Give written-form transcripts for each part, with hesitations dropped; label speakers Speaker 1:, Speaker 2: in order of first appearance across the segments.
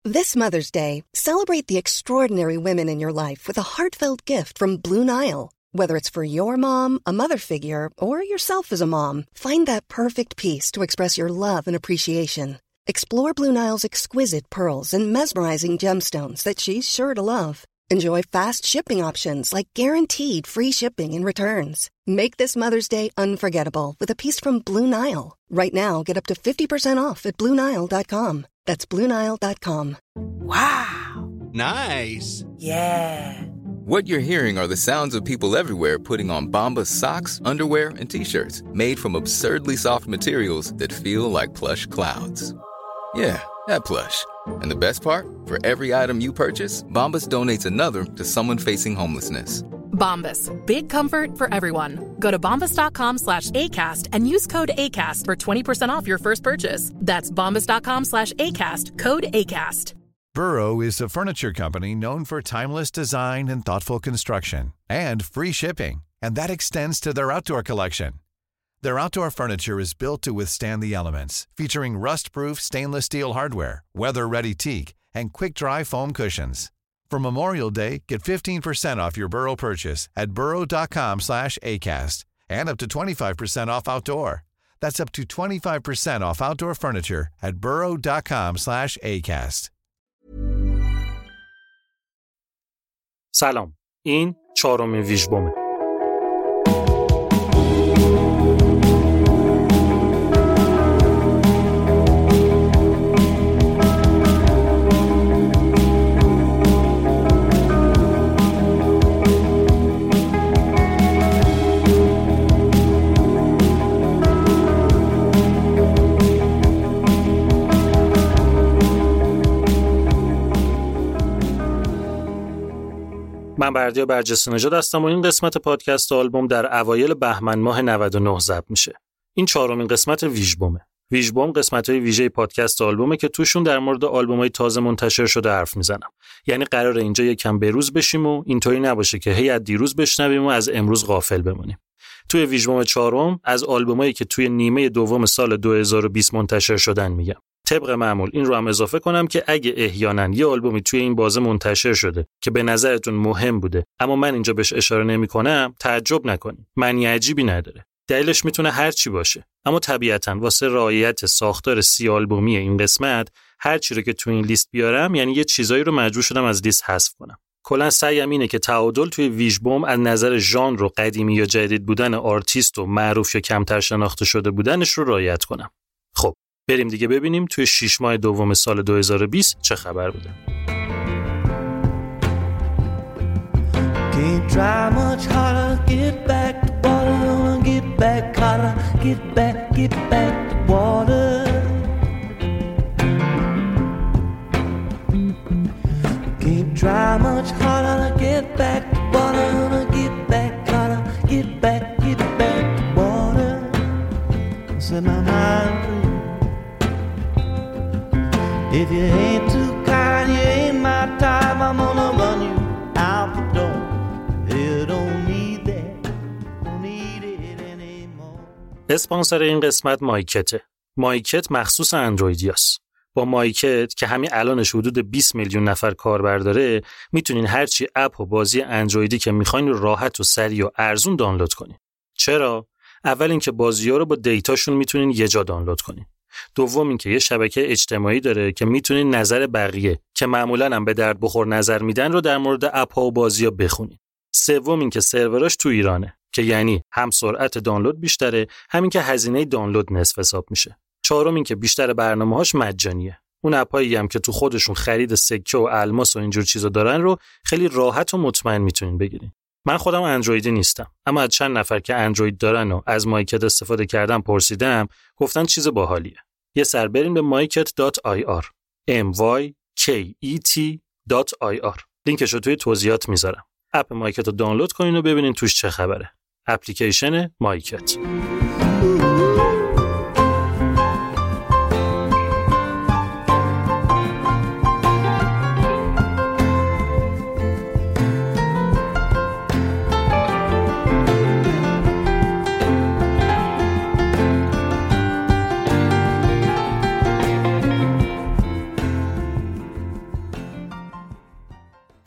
Speaker 1: This Mother's Day, celebrate the extraordinary women in your life with a heartfelt gift from Blue Nile. Whether it's for your mom, a mother figure, or yourself as a mom, find that perfect piece to express your love and appreciation. Explore Blue Nile's exquisite pearls and mesmerizing gemstones that she's sure to love. Enjoy fast shipping options like guaranteed free shipping and returns. Make this Mother's Day unforgettable with a piece from Blue Nile. Right now, get up to 50% off at BlueNile.com. That's BlueNile.com.
Speaker 2: Wow.
Speaker 3: Nice.
Speaker 2: Yeah.
Speaker 4: What you're hearing are the sounds of people everywhere putting on Bombas socks, underwear, and T-shirts made from absurdly soft materials that feel like plush clouds. Yeah, that plush. And the best part? For every item you purchase, Bombas donates another to someone facing homelessness.
Speaker 5: Bombas. Big comfort for everyone. Go to bombas.com/ACAST and use code ACAST for 20% off your first purchase. That's bombas.com/ACAST. Code ACAST.
Speaker 6: Burrow is a furniture company known for timeless design and thoughtful construction and free shipping. And that extends to their outdoor collection. Their outdoor furniture is built to withstand the elements, featuring rust-proof stainless steel hardware, weather-ready teak, and quick-dry foam cushions. For Memorial Day, get 15% off your Burrow purchase at burrow.com/ACAST and up to 25% off outdoor. That's up to 25% off outdoor furniture at burrow.com/ACAST.
Speaker 7: سلام. این 4مین ویژبومه. من بردیا برجسته نژاد هستم و این قسمت پادکست آلبوم در اوایل بهمن ماه 99 ضبط میشه. این 4مین قسمت ویژبومه. ویژبوم قسمت‌های ویژه پادکست آلبومه که توشون در مورد آلبوم‌های تازه منتشر شده حرف میزنم. یعنی قراره اینجا یکم بروز بشیم و اینطوری نباشه که هی از دیروز بشنویم و از امروز غافل بمونیم. توی ویژبوم 4 از آلبومایی که توی نیمه دوم سال 2020 منتشر شدن میگم. طبق معمول این رو هم اضافه کنم که اگه احیانا یه آلبومی توی این بازه منتشر شده که به نظرتون مهم بوده اما من اینجا بهش اشاره نمی‌کنم، تعجب نکنید. معنی عجیبی نداره. دلیلش میتونه هر چی باشه. اما طبیعتاً واسه رعایت ساختار 30 آلبومی این قسمت هر چی رو که توی این لیست بیارم یعنی یه چیزایی رو مجبور شدم از لیست حذف کنم. کلاً سعیم اینه که تعادل توی ویژبوم از نظر ژانر و قدیمی یا جدید بودن آرتیست و معروف یا کمتر شناخته شده بودنش رو رعایت کنم. خب بریم دیگه ببینیم توی 6 ماه دوم سال 2020 چه خبر بوده.
Speaker 8: Can't try much harder, get back to water, get back harder, get back to water. Can't try much harder, get back to water, get back harder, get back to water. Set my mind free. If you ain't too kind, you ain't my time, I'm gonna run you out the door. You don't need that, don't need it anymore.
Speaker 7: اسپانسر این قسمت مایکته. مایکت مخصوص اندرویدیاست. با مایکت که همین الانش حدود 20 میلیون نفر کاربر داره، میتونین هرچی اپ و بازی اندرویدی که میخواین رو راحت و سریع و ارزون دانلود کنین. چرا؟ اول اینکه بازی‌ها رو با دیتاشون میتونین یه جا دانلود کنین. دوم اینکه یه شبکه اجتماعی داره که میتونین نظر بقیه که معمولاً هم به درد بخور نظر میدن رو در مورد اپ‌ها و بازی‌ها بخونین. سوم اینکه سروراش تو ایرانه که یعنی هم سرعت دانلود بیشتره، همین که هزینه دانلود نصف حساب میشه. چهارم اینکه بیشتر برنامه‌هاش مجانیه. اون اپایی هم که تو خودشون خرید سکه و الماس و اینجور چیزا دارن رو خیلی راحت و مطمئن میتونین بگیرین. من خودم اندرویدی نیستم، اما از چند نفر که اندروید دارن و از مایکت استفاده کردن پرسیدم، گفتن چیز باحالیه. یه سر برین به myket.ir myket.ir. لینکش رو توی توضیحات میذارم. اپ مایکت رو دانلود کنین و ببینین توش چه خبره. اپلیکیشن مایکت.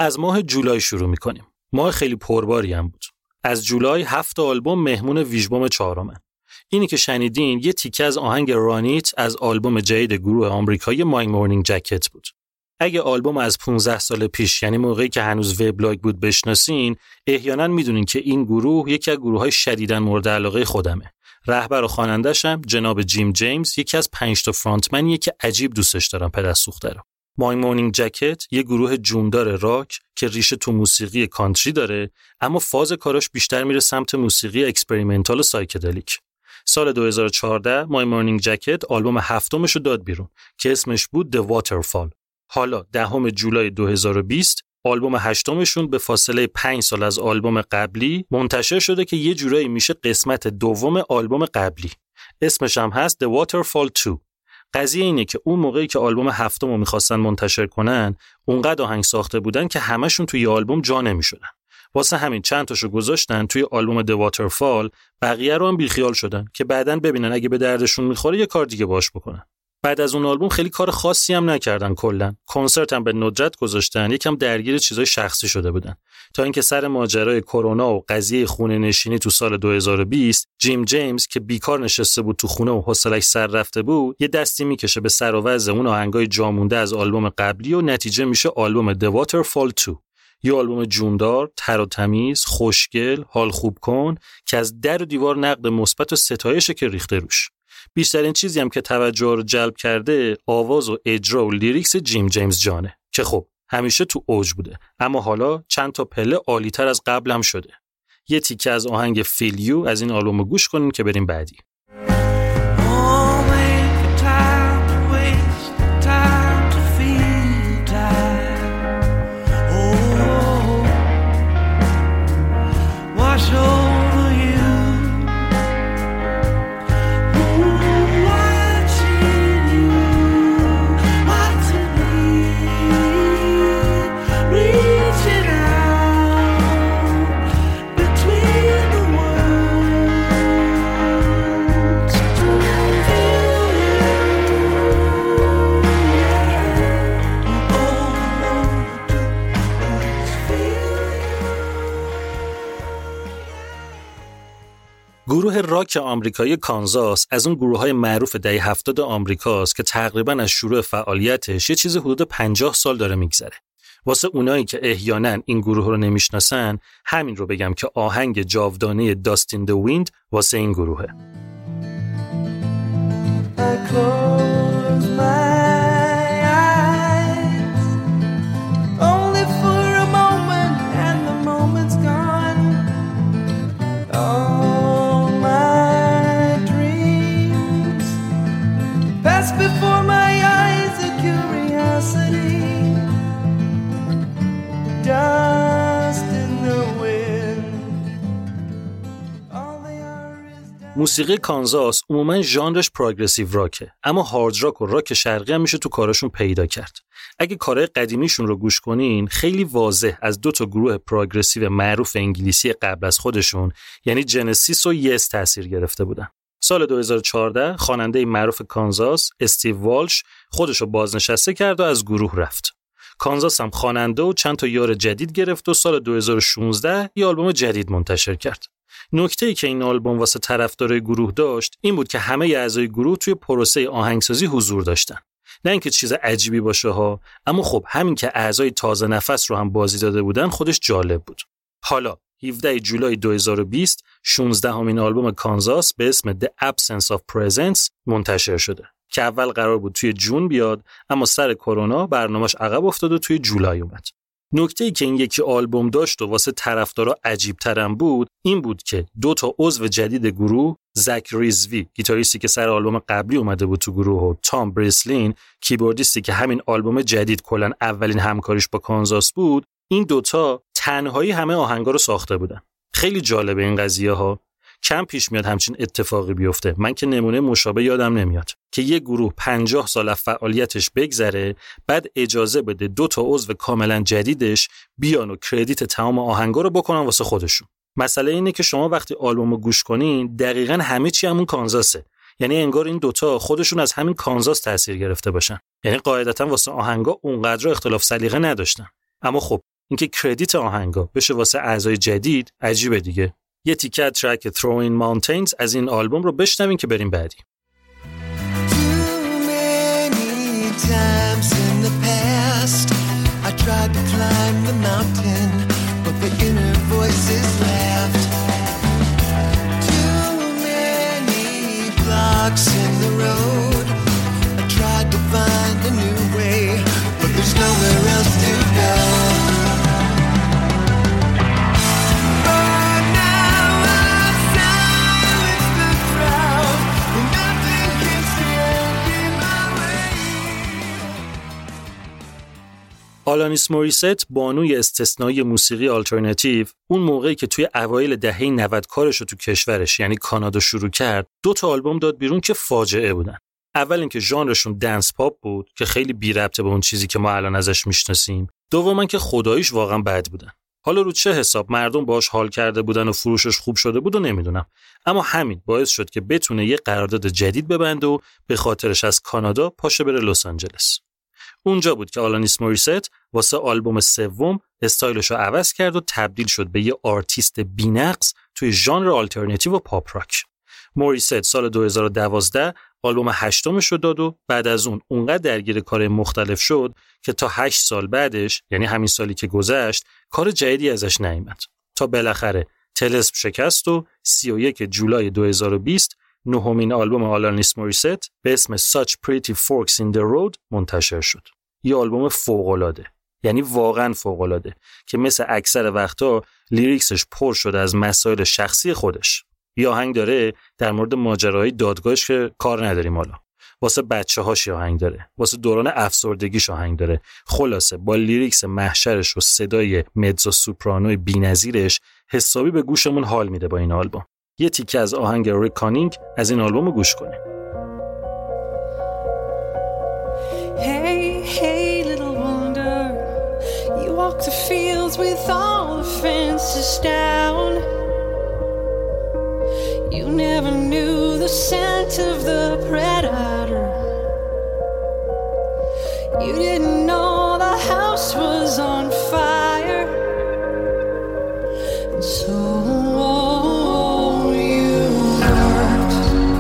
Speaker 7: از ماه جولای شروع می‌کنیم. ماه خیلی پرباری هم بود. از جولای 7 آلبوم مهمون ویژبوم 4. اینی که شنیدین یه تیکه از آهنگ رانیت از آلبوم جدید گروه آمریکایی مای مورنینگ جکت بود. اگه آلبوم از 15 سال پیش، یعنی موقعی که هنوز وبلاگ بود، بشناسین، احیانا میدونین که این گروه یکی از گروه‌های شدیداً مورد علاقه خودمه. رهبر و خواننده‌ش هم جناب جیم جیمز، یکی از 5 تا فرانتمنیه که عجیب دوستش دارم پدرسوخته رو. مای مورنینگ جکت یه گروه جوندار راک که ریشه تو موسیقی کانتری داره، اما فاز کاراش بیشتر میره سمت موسیقی اکسپریمنتال و سایکدلیک. سال 2014 مای مورنینگ جکت آلبوم 7مش رو داد بیرون که اسمش بود The Waterfall. حالا 10 جولای 2020 آلبوم 8مشون به فاصله 5 سال از آلبوم قبلی منتشر شده که یه جورایی میشه قسمت دوم آلبوم قبلی. اسمش هم هست The Waterfall 2. قضیه اینه که اون موقعی که آلبوم 7 رو میخواستن منتشر کنن، اونقدر آهنگ ساخته بودن که همشون توی آلبوم جا نمیشدن. واسه همین چند تاشو گذاشتن توی آلبوم The Waterfall، بقیه رو هم بیخیال شدن که بعدن ببینن اگه به دردشون میخوره یه کار دیگه باش بکنن. بعد از اون آلبوم خیلی کار خاصی هم نکردن کلا. کنسرت هم به ندرت گذاشتن، یکم درگیر چیزای شخصی شده بودن. تا اینکه سر ماجرای کرونا و قضیه خونه نشینی تو سال 2020، جیم جیمز که بیکار نشسته بود تو خونه و حوصله‌اش سر رفته بود، یه دستی میکشه به سر و وضع اون آهنگای جامونده از آلبوم قبلی و نتیجه میشه آلبوم The Waterfall 2. یه آلبوم جوندار، تر و تمیز، خوشگل، حال خوب کن که از در و دیوار نقد مثبت و ستایشه که ریخته روش. بیشترین چیزی هم که توجه رو جلب کرده آواز و اجرا و لیریکس جیم جیمز جانه که خب همیشه تو اوج بوده، اما حالا چند تا پله عالی‌تر از قبل هم شده. یه تیکه از آهنگ فیل یو از این آلبوم گوش کنین که بریم بعدی. گروه راک آمریکایی کانزاس از اون گروه‌های معروف دهه 70 آمریکاست که تقریباً از شروع فعالیتش یه چیز حدود 50 سال داره میگذره. واسه اونایی که احیاناً این گروه رو نمیشناسن، همین رو بگم که آهنگ جاودانه Dust in the Wind واسه این گروهه.
Speaker 8: Before my eyes a curiosity, dust in the wind.
Speaker 7: موسیقی کانزاس عموماً ژانرش پروگرسیو راکه، اما هارد راک و راک شرقی هم میشه تو کاراشون پیدا کرد. اگه کارهای قدیمیشون رو گوش کنین، خیلی واضح از 2 تا گروه پروگرسیو معروف انگلیسی قبل از خودشون، یعنی جنسیس و یس تاثیر گرفته بودن. سال 2014 خواننده معروف کانزاس استیو والش خودشو بازنشسته کرد و از گروه رفت. کانزاس هم خواننده و چند تا یار جدید گرفت و سال 2016 یه آلبوم جدید منتشر کرد. نکته‌ای که این آلبوم واسه طرفدارای گروه داشت این بود که همه اعضای گروه توی پروسه آهنگسازی حضور داشتن. نه اینکه چیز عجیبی باشه ها، اما خب همین که اعضای تازه نفس رو هم بازی داده بودن خودش جالب بود. حالا 17 جولای 2020 16مین آلبوم کانزاس به اسم The Absence of Presence منتشر شده که اول قرار بود توی جون بیاد، اما سر کرونا برنامه‌اش عقب افتاد و توی جولای اومد. نکته‌ای که این یکی آلبوم داشت و واسه طرفدارا عجیب‌ترم بود این بود که 2 تا عضو جدید گروه، زک ریزوی گیتاریستی که سر آلبوم قبلی اومده بود تو گروه و تام بریسلین کیبوردیستی که همین آلبوم جدید کلاً اولین همکاریش با کانزاس بود، این 2 تا تنهایی همه آهنگا رو ساخته بودن. خیلی جالبه این قضیه ها. کم پیش میاد همچین اتفاقی بیفته. من که نمونه مشابه یادم نمیاد که یه گروه 50 سال از فعالیتش بگذره بعد اجازه بده 2 تا عضو کاملا جدیدش بیان و کردیت تمام آهنگا رو بکنن واسه خودشون. مسئله اینه که شما وقتی آلبومو گوش کنین دقیقاً همه چی همون کانزاسه. یعنی انگار این 2 تا خودشون از همین کانزاس تاثیر گرفته باشن. یعنی قاعدتاً واسه آهنگا اونقدر اختلاف سلیقه نداشتن. اما خب اینکه کردیت آهنگا بشه واسه اعضای جدید عجیبه دیگه. یه تیکه از ترک Throwing Mountains از این آلبوم رو بشنوین که بریم بعدی.
Speaker 8: Times in the past I tried to climb the mountain but the inner voices laughed. Too many blocks in the road I tried to find a new way but there's nowhere else to go. But now I've silenced the crowd and nothing can stand in my way.
Speaker 7: آلانیس موریست بانوی استثنایی موسیقی آلترناتیو اون موقعی که توی اوایل دهه 90 کارشو تو کشورش یعنی کانادا شروع کرد 2 تا آلبوم داد بیرون که فاجعه بودن. اول اینکه ژانرشون دنس پاپ بود که خیلی بی ربطه به اون چیزی که ما الان ازش میشناسیم. دوما که خداییش واقعا بد بودن. حالا رو چه حساب مردم باهاش حال کرده بودن و فروشش خوب شده بود و نمیدونم، اما همین باعث شد که بتونه یه قرارداد جدید ببنده و به خاطرش از کانادا پاشه بره لس آنجلس. اونجا بود که آلانیس موریست واسه آلبوم سوم استایلش رو عوض کرد و تبدیل شد به یه آرتیست بی‌نقص توی ژانر آلترناتیو و پاپ راک. موریست سال 2012 آلبوم 8مش رو داد و بعد از اون اونقدر درگیر کار مختلف شد که تا 8 سال بعدش یعنی همین سالی که گذشت کار جدیدی ازش نیامد تا بالاخره تلسم شکست و 31 جولای 2020 نهمین آلبوم آلانیس موریست به اسم Such Pretty Forks in the Road منتشر شد. یه آلبوم فوق‌العاده، یعنی واقعاً فوق‌العاده که مثل اکثر وقتا لیریکسش پر شده از مسائل شخصی خودش. یه آهنگ داره در مورد ماجراهای دادگاهش که کار نداریم حالا. واسه بچه‌هاش آهنگ داره، واسه دوران افسردگیش آهنگ داره. خلاصه با لیریکس محشرش و صدای مدزو سوپرانوی بی‌نظیرش حسابی به گوشمون حال میده با این آلبوم. یه تیکه از آهنگ ریکانینگ از این آلبوم رو گوش کنیم.
Speaker 3: Hey, hey, little wonder, you walk the fields with all the fences down. You never knew the scent of the predator. You didn't know the house was on fire. And so you worked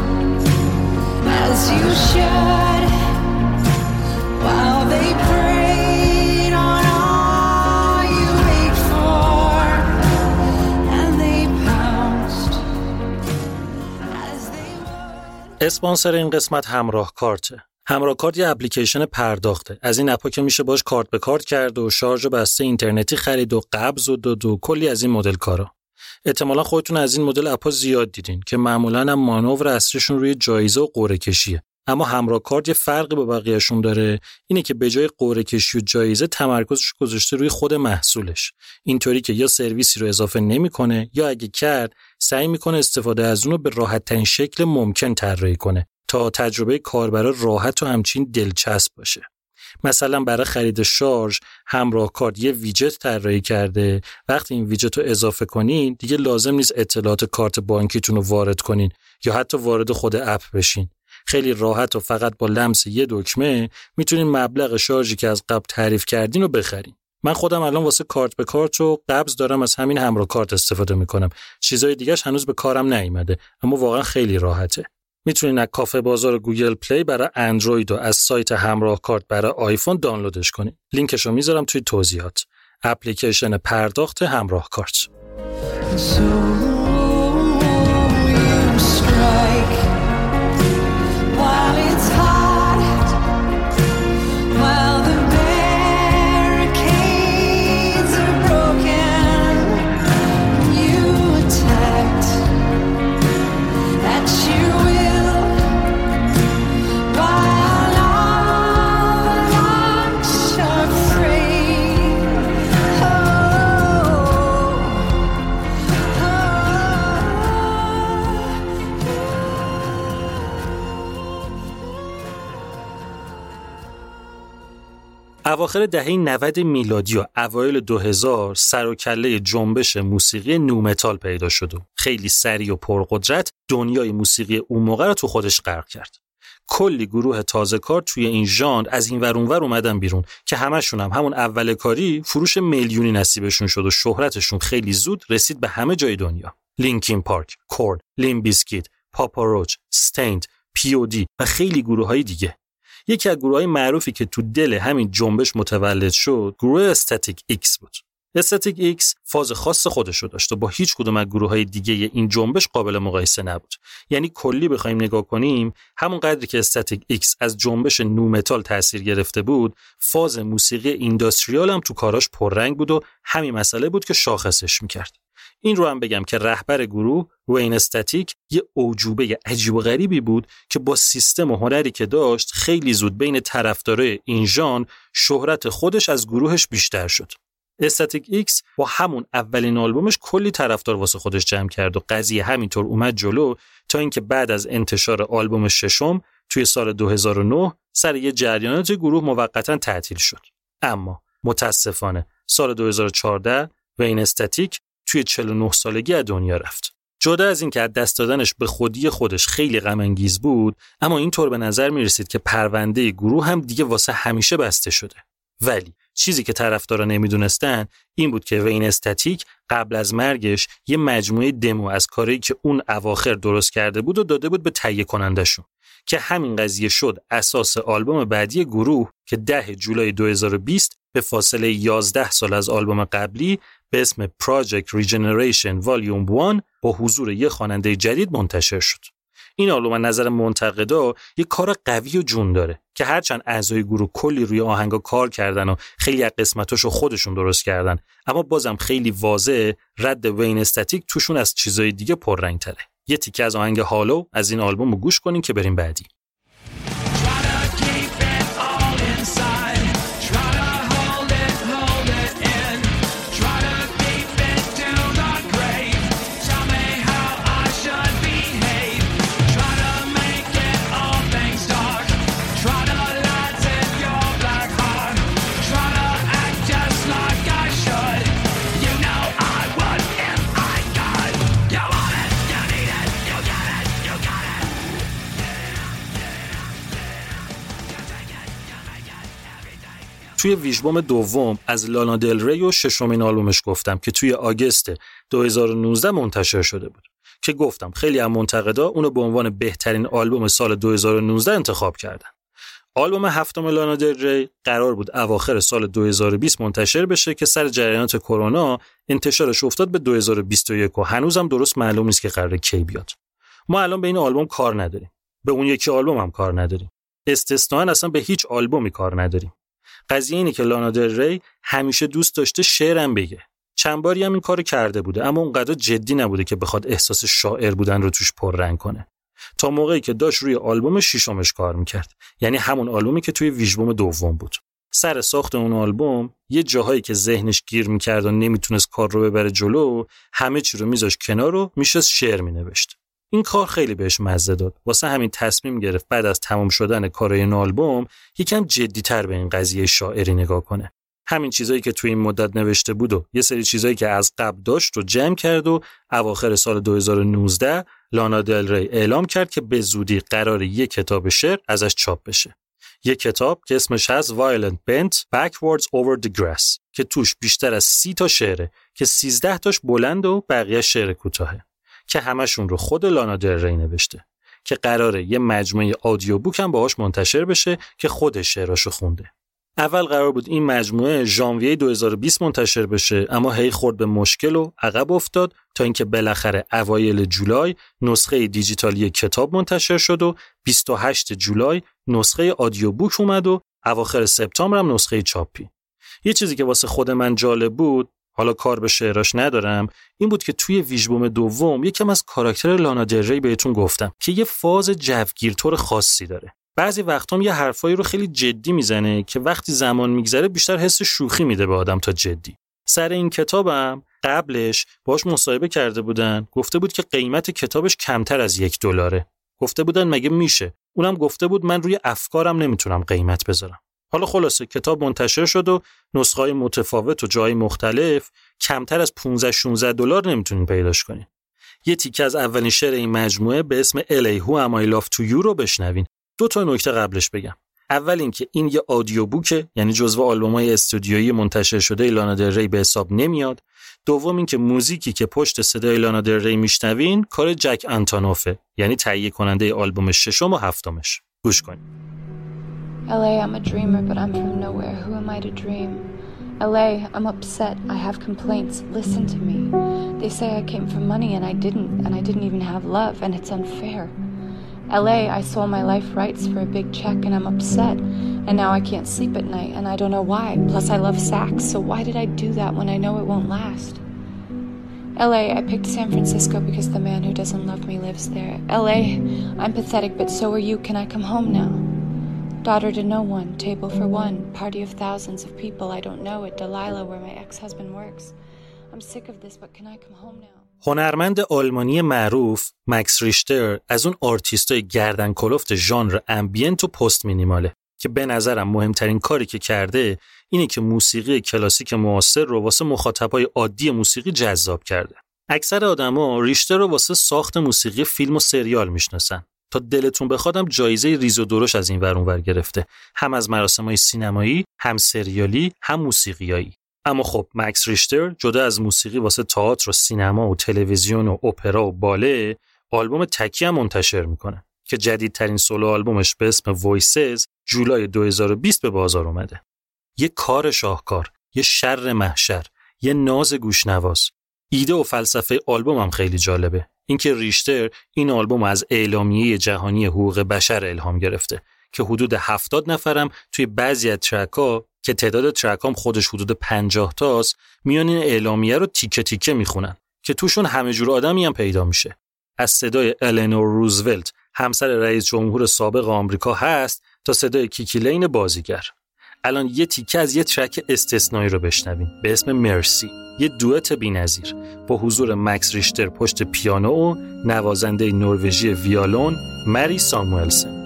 Speaker 3: as you should while they preyed on all you wait for, and they pounced as they would.
Speaker 7: اسپانسر این قسمت همراه کارته. همراه کارت یه اپلیکیشن پرداخته. از این اپا که میشه باش کارت به کارت کرد و شارژ و بسته اینترنتی خرید و قبض و داد و کلی از این مدل کارا. احتمالاً خودتون از این مدل اپا زیاد دیدین که معمولاً هم مانور اصلیشون روی جایزه و قرعه کشیه. اما همراه کارت یه فرقی با بقیه‌شون داره، اینه که به جای قرعه کشی و جایزه تمرکزش گذاشته روی خود محصولش. اینطوری که یا سرویسی رو اضافه نمیکنه یا اگه کرد سعی میکنه استفاده از اون رو به راحت ترین شکل ممکن طراحی کنه تا تجربه کاربر راحت و همچین دلچسب باشه. مثلا برای خرید شارژ همراه کارت یه ویجت طراحی کرده. وقتی این ویجت رو اضافه کنین دیگه لازم نیست اطلاعات کارت بانکیتون رو وارد کنین یا حتی وارد خود اپ بشین. خیلی راحت و فقط با لمس یه دکمه میتونین مبلغ شارژی که از قبل تعریف کردین رو بخرین. من خودم الان واسه کارت به کارت و قبض دارم از همین همراه کارت استفاده میکنم. چیزای دیگه‌اش هنوز به کارم نیومده اما واقعا خیلی راحته. میتونین از کافه بازار گوگل پلی برای اندروید و از سایت همراه کارت برای آیفون دانلودش کنین. لینکشو میذارم توی توضیحات. اپلیکیشن پرداخت همراه کارت. اواخر دهه 90 میلادی و اوایل 2000 سر و کله جنبش موسیقی نومتال پیدا شد و خیلی سریع و پرقدرت دنیای موسیقی اون موقع رو تو خودش غرق کرد. کلی گروه تازه کار توی این ژانر از این ور اون ور اومدن بیرون که همشون هم همون اول کاری فروش میلیونی نصیبشون شد و شهرتشون خیلی زود رسید به همه جای دنیا. لینکین پارک، کورن، لیم بیسکیت، پاپا روچ، استیند، POD و خیلی گروه‌های دیگه. یکی از گروه‌های معروفی که تو دل همین جنبش متولد شد، گروه استاتیک ایکس بود. استاتیک ایکس فاز خاص خودشو داشت و با هیچ کدوم از گروه‌های دیگه این جنبش قابل مقایسه نبود. یعنی کلی بخوایم نگاه کنیم، همون قدری که استاتیک ایکس از جنبش نو متال تأثیر گرفته بود، فاز موسیقی اینداستریال هم تو کاراش پررنگ بود و همین مسئله بود که شاخصش می‌کرد. این رو هم بگم که رهبر گروه وین استاتیک یه اعجوبه عجیب و غریبی بود که با سیستم و هنری که داشت خیلی زود بین طرفدارای این ژانر شهرت خودش از گروهش بیشتر شد. استاتیک ایکس با همون اولین آلبومش کلی طرفدار واسه خودش جمع کرد و قضیه همینطور اومد جلو تا اینکه بعد از انتشار آلبوم ششم توی سال 2009 سر یه جریانات گروه موقتا تعطیل شد. اما متاسفانه سال 2014 وین استاتیک توی 49 سالگی از دنیا رفت. جدا از این که از دست دادنش به خودی خودش خیلی غم انگیز بود، اما اینطور به نظر می رسید که پرونده گروه هم دیگه واسه همیشه بسته شده. ولی چیزی که طرفدارا نمیدونستن این بود که وین استاتیک قبل از مرگش یه مجموعه دمو از کاری که اون اواخر درست کرده بود و داده بود به تهیه کنندشون که همین قضیه شد اساس آلبوم بعدی گروه که 10 جولای 2020 به فاصله 11 سال از آلبوم قبلی به اسم Project Regeneration Volume 1 با حضور یه خواننده جدید منتشر شد. این آلبوم از نظر منتقدا یه کار قوی و جون داره که هرچند اعضای گروه کلی روی آهنگا کار کردن و خیلی از قسمتاشو خودشون درست کردن، اما بازم خیلی واضحه رد وین استاتیک توشون از چیزای دیگه پررنگ تره. یه تیکه از آهنگ هالو از این آلبوم رو گوش کنین که بریم بعدی. توی ویژبوم دوم از لانا دل ری و ششمین آلبومش گفتم که توی آگوست 2019 منتشر شده بود که گفتم خیلی از منتقدا اونو به عنوان بهترین آلبوم سال 2019 انتخاب کردن. آلبوم هفتم لانا دل ری قرار بود اواخر سال 2020 منتشر بشه که سر جریانات کرونا انتشارش افتاد به 2021 و هنوزم درست معلوم نیست که قراره کی بیاد. ما الان به این آلبوم کار نداریم. به اون یکی آلبوم هم کار نداریم. استثناً اصلا به هیچ آلبومی کار نداریم. قضیه اینه که لانا دل ری همیشه دوست داشته شعرم بگه. چند باری هم این کارو کرده بوده اما اونقدر جدی نبوده که بخواد احساس شاعر بودن رو توش پررنگ کنه. تا موقعی که داشت روی آلبوم ششمش کار میکرد، یعنی همون آلبومی که توی ویژبوم دوم بود. سر ساخت اون آلبوم یه جاهایی که ذهنش گیر میکرد و نمیتونست کار رو ببره جلو، همه چی رو میذاشت کنار و میشست شعر مینوشت. این کار خیلی بهش مزه داد. واسه همین تصمیم گرفت بعد از تمام شدن کار این آلبوم یکم جدی‌تر به این قضیه شاعری نگاه کنه. همین چیزایی که توی این مدت نوشته بود و یه سری چیزایی که از قبل داشت رو جمع کرد و اواخر سال 2019 لانا دل ری اعلام کرد که به زودی قراره یه کتاب شعر ازش چاپ بشه. یه کتاب که اسمش هست Violent Bent Backwards Over the Grass که توش بیشتر از 30 تا شعره که 13 تاش بلند و بقیه شعر کوتاهه که همشون رو خود لانا دل ری نوشته که قراره یه مجموعه آدیو بوک هم باهاش منتشر بشه که خود شعراشو خونده. اول قرار بود این مجموعه ژانویه 2020 منتشر بشه اما هی خورد به مشکل و عقب افتاد تا اینکه بالاخره اوایل جولای نسخه دیجیتالی کتاب منتشر شد و 28 جولای نسخه آدیو بوک اومد و اواخر سپتامبر هم نسخه چاپی. یه چیزی که واسه خود من جالب بود، حالا کار به شعراش ندارم، این بود که توی ویژبوم دوم یکم از کاراکتر لانا دل ری بهتون گفتم که یه فاز جوگیرطور خاصی داره. بعضی وقتا یه حرفایی رو خیلی جدی میزنه که وقتی زمان میگذره بیشتر حس شوخی میده به آدم تا جدی. سر این کتابم قبلش باهاش مصاحبه کرده بودن، گفته بود که قیمت کتابش کمتر از $1. گفته بودن مگه میشه؟ اونم گفته بود من روی افکارم نمیتونم قیمت بذارم. حالا خلاصه کتاب منتشر شد و نسخه‌های متفاوت و جای مختلف کمتر از $15-16 نمیتونین پیداش کنین. یه تیکه از اولین شعر این مجموعه به اسم LA Who Am I Love To You رو بشنوین. دو تا نکته قبلش بگم. اول اینکه این یه آدیو بوکه، یعنی جزو آلبوم‌های استودیویی منتشر شده لانا دل ری به حساب نمیاد. دوم اینکه موزیکی که پشت صدای لانا دل ری میشنوین کار جک انتونوفه، یعنی تهیه کننده آلبوم ششم و هفتمش. گوش کنید.
Speaker 9: LA, I'm a dreamer, but I'm from nowhere. Who am I to dream? LA, I'm upset. I have complaints. Listen to me. They say I came for money and I didn't even have love, and it's unfair. LA, I sold my life rights for a big check and I'm upset. And now I can't sleep at night and I don't know why. Plus I love sax, so why did I do that when I know it won't last? LA, I picked San Francisco because the man who doesn't love me lives there. LA, I'm pathetic, but so are you. Can I come home now? Daughter to no one, table for one, party of thousands of people I don't know at Delilah where my ex-husband works. I'm sick of this, but can I come home now?
Speaker 7: هنرمند آلمانی معروف مکس ریشتر از اون آرتیستای گردن کلفت ژانر امبینت و پست مینیماله که به نظرم مهمترین کاری که کرده اینه که موسیقی کلاسیک معاصر رو واسه مخاطبای عادی موسیقی جذاب کرده. اکثر آدما ریشتر رو واسه ساخت موسیقی فیلم و سریال میشناسن. تا دلتون بخوادم جایزه ریز و درشت از این ور اون ور گرفته، هم از مراسم‌های سینمایی، هم سریالی، هم موسیقیایی. اما خب مکس ریشتر جدا از موسیقی واسه تئاتر و سینما و تلویزیون و اپرا و باله، آلبوم تکی هم منتشر میکنه که جدیدترین سولو آلبومش به اسم وایسز جولای 2020 به بازار اومده. یه کار شاهکار، یه شر محشر، یه ناز گوشنواز. ایده و فلسفه آلبوم هم خیلی جالبه. اینکه ریشتر این آلبوم از اعلامیه جهانی حقوق بشر الهام گرفته که حدود 70 نفرم توی بعضی از ترک‌ها که تعداد ترکام خودش حدود 50 تاست میان این اعلامیه رو تیکه تیکه میخونن که توشون همه جور آدمی هم پیدا میشه. از صدای النور روزولت همسر رئیس جمهور سابق آمریکا هست تا صدای کیکی لین بازیگر. الان یه تیکه از یه ترک استثنایی رو بشنویم به اسم مرسی، یه دوئت بی‌نظیر با حضور مکس ریشتر پشت پیانو و نوازنده نروژی ویولون مری ساموئلسن.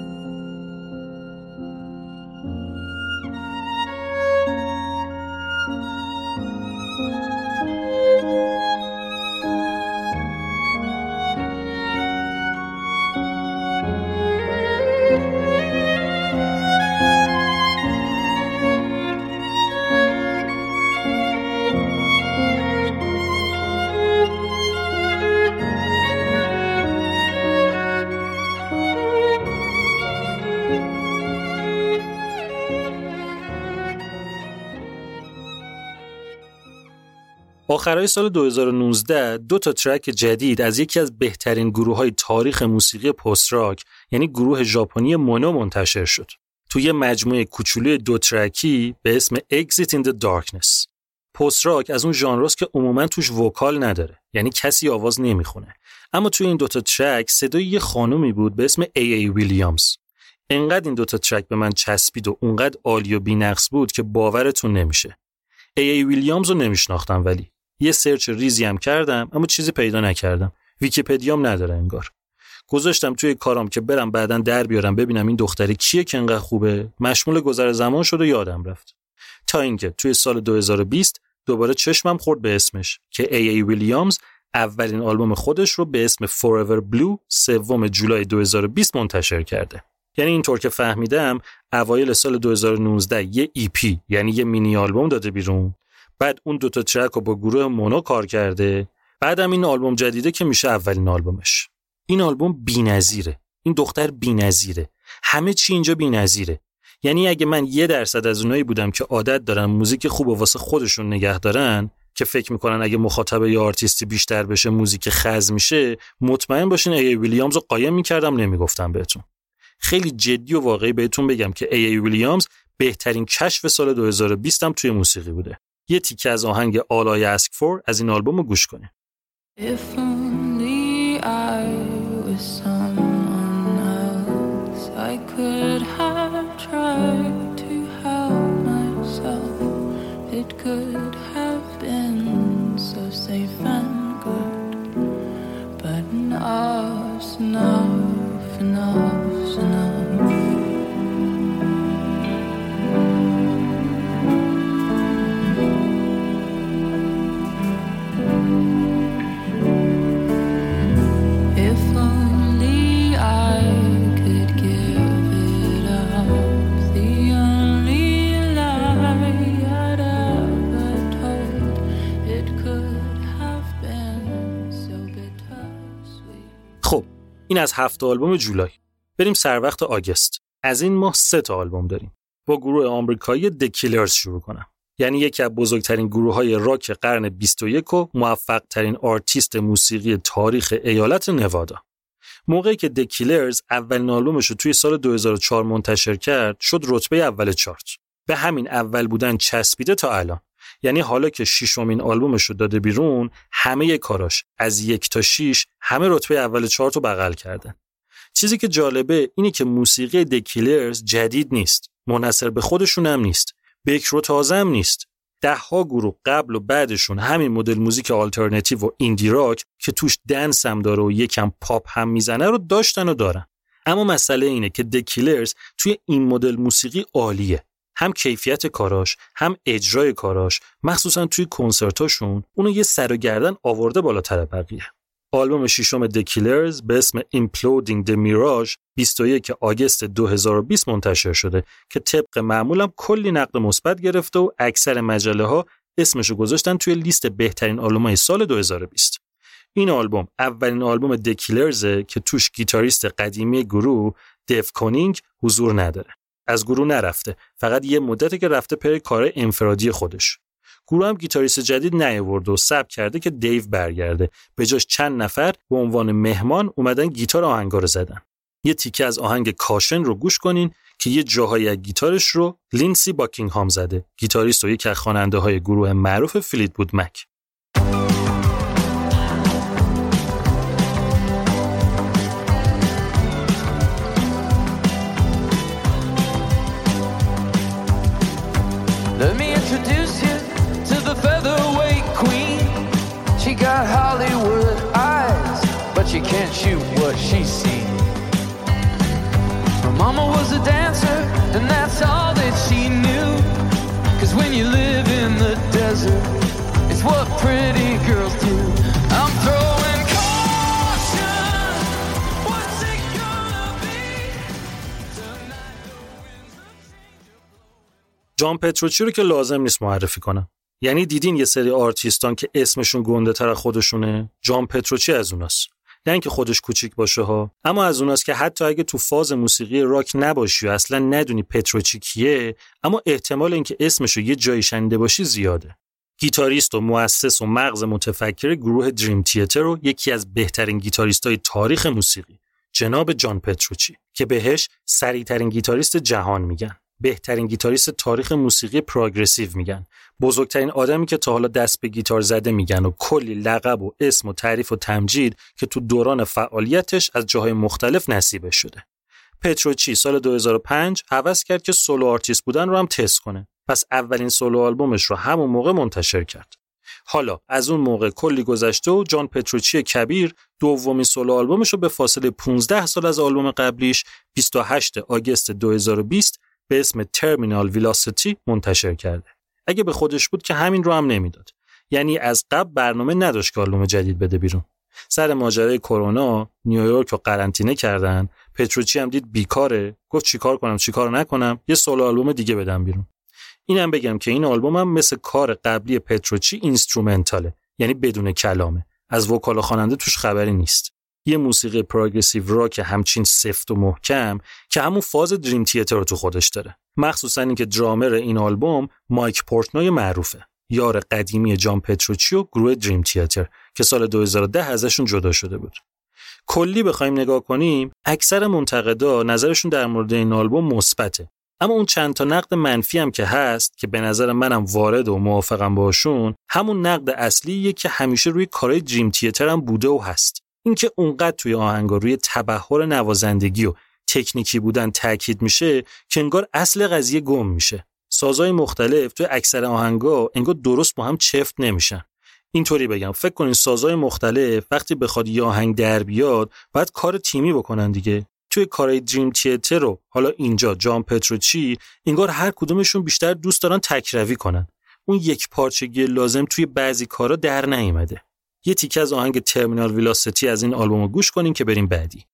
Speaker 7: آخرای سال 2019 دو تا ترک جدید از یکی از بهترین گروه‌های تاریخ موسیقی پست راک یعنی گروه ژاپنی مونو منتشر شد. توی مجموعه کوچولوی دو ترکی به اسم Exit in the Darkness. پست راک از اون ژانراست که عموماً توش وکال نداره، یعنی کسی آواز نمیخونه. اما توی این دو تا ترک صدای یه خانومی بود به اسم ای ویلیامز. انقدر این دو تا ترک به من چسبید و اونقدر عالی و بی‌نقص بود که باورتون نمیشه. ای ویلیامز رو نمیشناختم، ولی یه سرچ ریزی هم کردم اما چیزی پیدا نکردم. ویکی‌پدیام نداره انگار. گذاشتم توی کارام که برم بعدن در بیارم ببینم این دختری کیه که انقدر خوبه. مشمول گذر زمان شد و یادم رفت. تا اینکه توی سال 2020 دوباره چشمم خورد به اسمش که ای ویلیامز اولین آلبوم خودش رو به اسم Forever Blue 3 جولای 2020 منتشر کرده. یعنی اینطور که فهمیدم اوایل سال 2019 یه EP یعنی یه مینی آلبوم داده بیرون. بعد اون دوتا ترک رو با گروه مونو کار کرده. بعدم این آلبوم جدیده که میشه اولین آلبومش. این آلبوم بی‌نظیره. این دختر بی‌نظیره. همه چی اینجا بی‌نظیره. یعنی اگه من 1% از اونایی بودم که عادت دارن موزیک خوب و واسه خودشون نگه دارن، که فکر میکنن اگه مخاطب یا آرتیستی بیشتر بشه موزیک خز میشه، مطمئن باشین ای ویلیامز رو قایم میکردم، نمیگفتم بهتون. خیلی جدی و واقعی بهتون بگم که ای ویلیامز بهترین کشف سال 2020 هم توی موسیقی بوده. یه تیکه از آهنگ All I Ask For از این آلبوم رو گوش کنید.
Speaker 3: If only I was someone else, I could have tried to help myself. It could have been so safe and good, but enough's enough, enough's enough. If only I could give
Speaker 7: این از 7 آلبوم جولای. بریم سر وقت آگست. از این ماه 3 آلبوم داریم. با گروه آمریکایی The Killers شروع کنم. یعنی یکی از بزرگترین گروه‌های راک قرن 21 و موفق‌ترین آرتیست موسیقی تاریخ ایالت نوادا. موقعی که The Killers اولین آلبومش رو توی سال 2004 منتشر کرد، شد رتبه اول چارت. به همین اول بودن چسبیده تا الان. یعنی حالا که 6مین آلبومش رو داده بیرون، همه کاراش از 1 تا 6 همه رتبه اول چارت رو بغل کردن. چیزی که جالبه اینه که موسیقی The Killers جدید نیست. منحصر به خودشون هم نیست. بکر و تازه هم نیست. 10 گروه قبل و بعدشون همین مدل موزیک آلترناتیو و ایندی راک که توش دنس هم داره و یکم پاپ هم میزنه رو داشتن و دارن. اما مسئله اینه که The Killers توی این مدل موسیقی عالیه. هم کیفیت کاراش، هم اجرای کاراش، مخصوصا توی کنسرتاشون اونو یه سر و گردن آورده بالاتر بقیه. آلبوم 6م The Killers به اسم Imploding the Mirage 21 آگوست 2020 منتشر شده که طبق معمولم کلی نقد مثبت گرفته و اکثر مجله‌ها اسمشو گذاشتن توی لیست بهترین آلبوم‌های سال 2020. این آلبوم اولین آلبوم The Killers که توش گیتاریست قدیمی گروه دیو کونینگ حضور نداره. از گروه نرفته، فقط یه مدته که رفته پی کار انفرادی خودش. گروه هم گیتاریست جدید نیاورد و ثبت کرده که دیو برگرده. به جاش چند نفر به عنوان مهمان اومدن گیتار آهنگا رو زدن. یه تیکه از آهنگ کاشن رو گوش کنین که یه جاهایی از گیتارش رو لینسی باکینگهام زده، گیتاریست و یکی از خواننده‌های گروه معروف فلیتوود مک.
Speaker 8: Let me introduce you to the featherweight queen. She got Hollywood eyes, but she can't shoot what she's seen. Her mama was a dancer, and that's all that she knew. 'Cause when you live in the desert, it's what pretty girls do. I'm throwing caution. What's it gonna be?
Speaker 7: جان پتروچی رو که لازم نیست معرفی کنم. یعنی دیدین یه سری آرتیستان که اسمشون گنده تر از خودشونه؟ جان پتروچی از اوناست. نه اینکه خودش کوچیک باشه ها، اما از اوناست که حتی اگه تو فاز موسیقی راک نباشی و اصلا ندونی پتروچی کیه، اما احتمال اینکه اسمشو یه جایی شنیده باشی زیاده. گیتاریست و مؤسس و مغز متفکر گروه دریم تیاتر و یکی از بهترین گیتاریستای تاریخ موسیقی، جناب جان پتروچی، که بهش سریع‌ترین گیتاریست جهان میگن. بهترین گیتاریست تاریخ موسیقی پروگرسیو میگن، بزرگترین آدمی که تا حالا دست به گیتار زده میگن و کلی لقب و اسم و تعریف و تمجید که تو دوران فعالیتش از جاهای مختلف نصیبش شده. پتروچی سال 2005 هوس کرد که سولو آرتیست بودن رو هم تست کنه. پس اولین سولو آلبومش رو همون موقع منتشر کرد. حالا از اون موقع کلی گذشته و جان پتروچی کبیر دومین سولو آلبومش رو به فاصله 15 سال از آلبوم قبلیش 28 آگوست 2020 به اسم ترمینال ویلاسیتی منتشر کرده. اگه به خودش بود که همین رو هم نمیداد. یعنی از قبل برنامه نداشت که آلبوم جدید بده بیرون. سر ماجرای کرونا نیویورک رو قرنطینه کردن. پتروچی هم دید بیکاره، گفت چیکار کنم چیکار نکنم، یه سولو آلبوم دیگه بدم بیرون. اینم بگم که این آلبوم هم مثل کار قبلی پتروچی اینسترومنتاله، یعنی بدون کلامه. از وکال و خواننده توش خبری نیست. یه موسیقی پروگرسیو راک همچین سفت و محکم که همون فاز دریم تیاتر رو تو خودش داره. مخصوصا اینکه درامر این آلبوم مایک پورتنوی معروفه، یار قدیمی جان پتروچی و گروه دریم تیاتر که سال 2010 ازشون جدا شده بود. کلی بخوایم نگاه کنیم، اکثر منتقدا نظرشون در مورد این آلبوم مثبته. اما اون چند تا نقد منفی هم که هست که به نظر منم وارد و موافقم باشون، همون نقد اصلیه که همیشه روی کارهای دریم تیاتر هم بوده و هست. اینکه اونقدر توی آهنگا روی تبحر نوازندگی و تکنیکی بودن تاکید میشه که انگار اصل قضیه گم میشه. سازهای مختلف توی اکثر آهنگا انگار درست با هم چفت نمیشن. اینطوری بگم، فکر کنین سازهای مختلف وقتی بخواد یه آهنگ در بیاد باید کار تیمی بکنن دیگه. توی کارهای دریم تیاتر رو حالا اینجا جان پتروچی انگار هر کدومشون بیشتر دوست دارن تکروی کنن. اون یک پارچگی لازم توی بعضی کارا در نیامده. یه تیکه از آهنگ ترمینال ویلاسیتی از این آلبوم رو گوش کنین که بریم بعدی.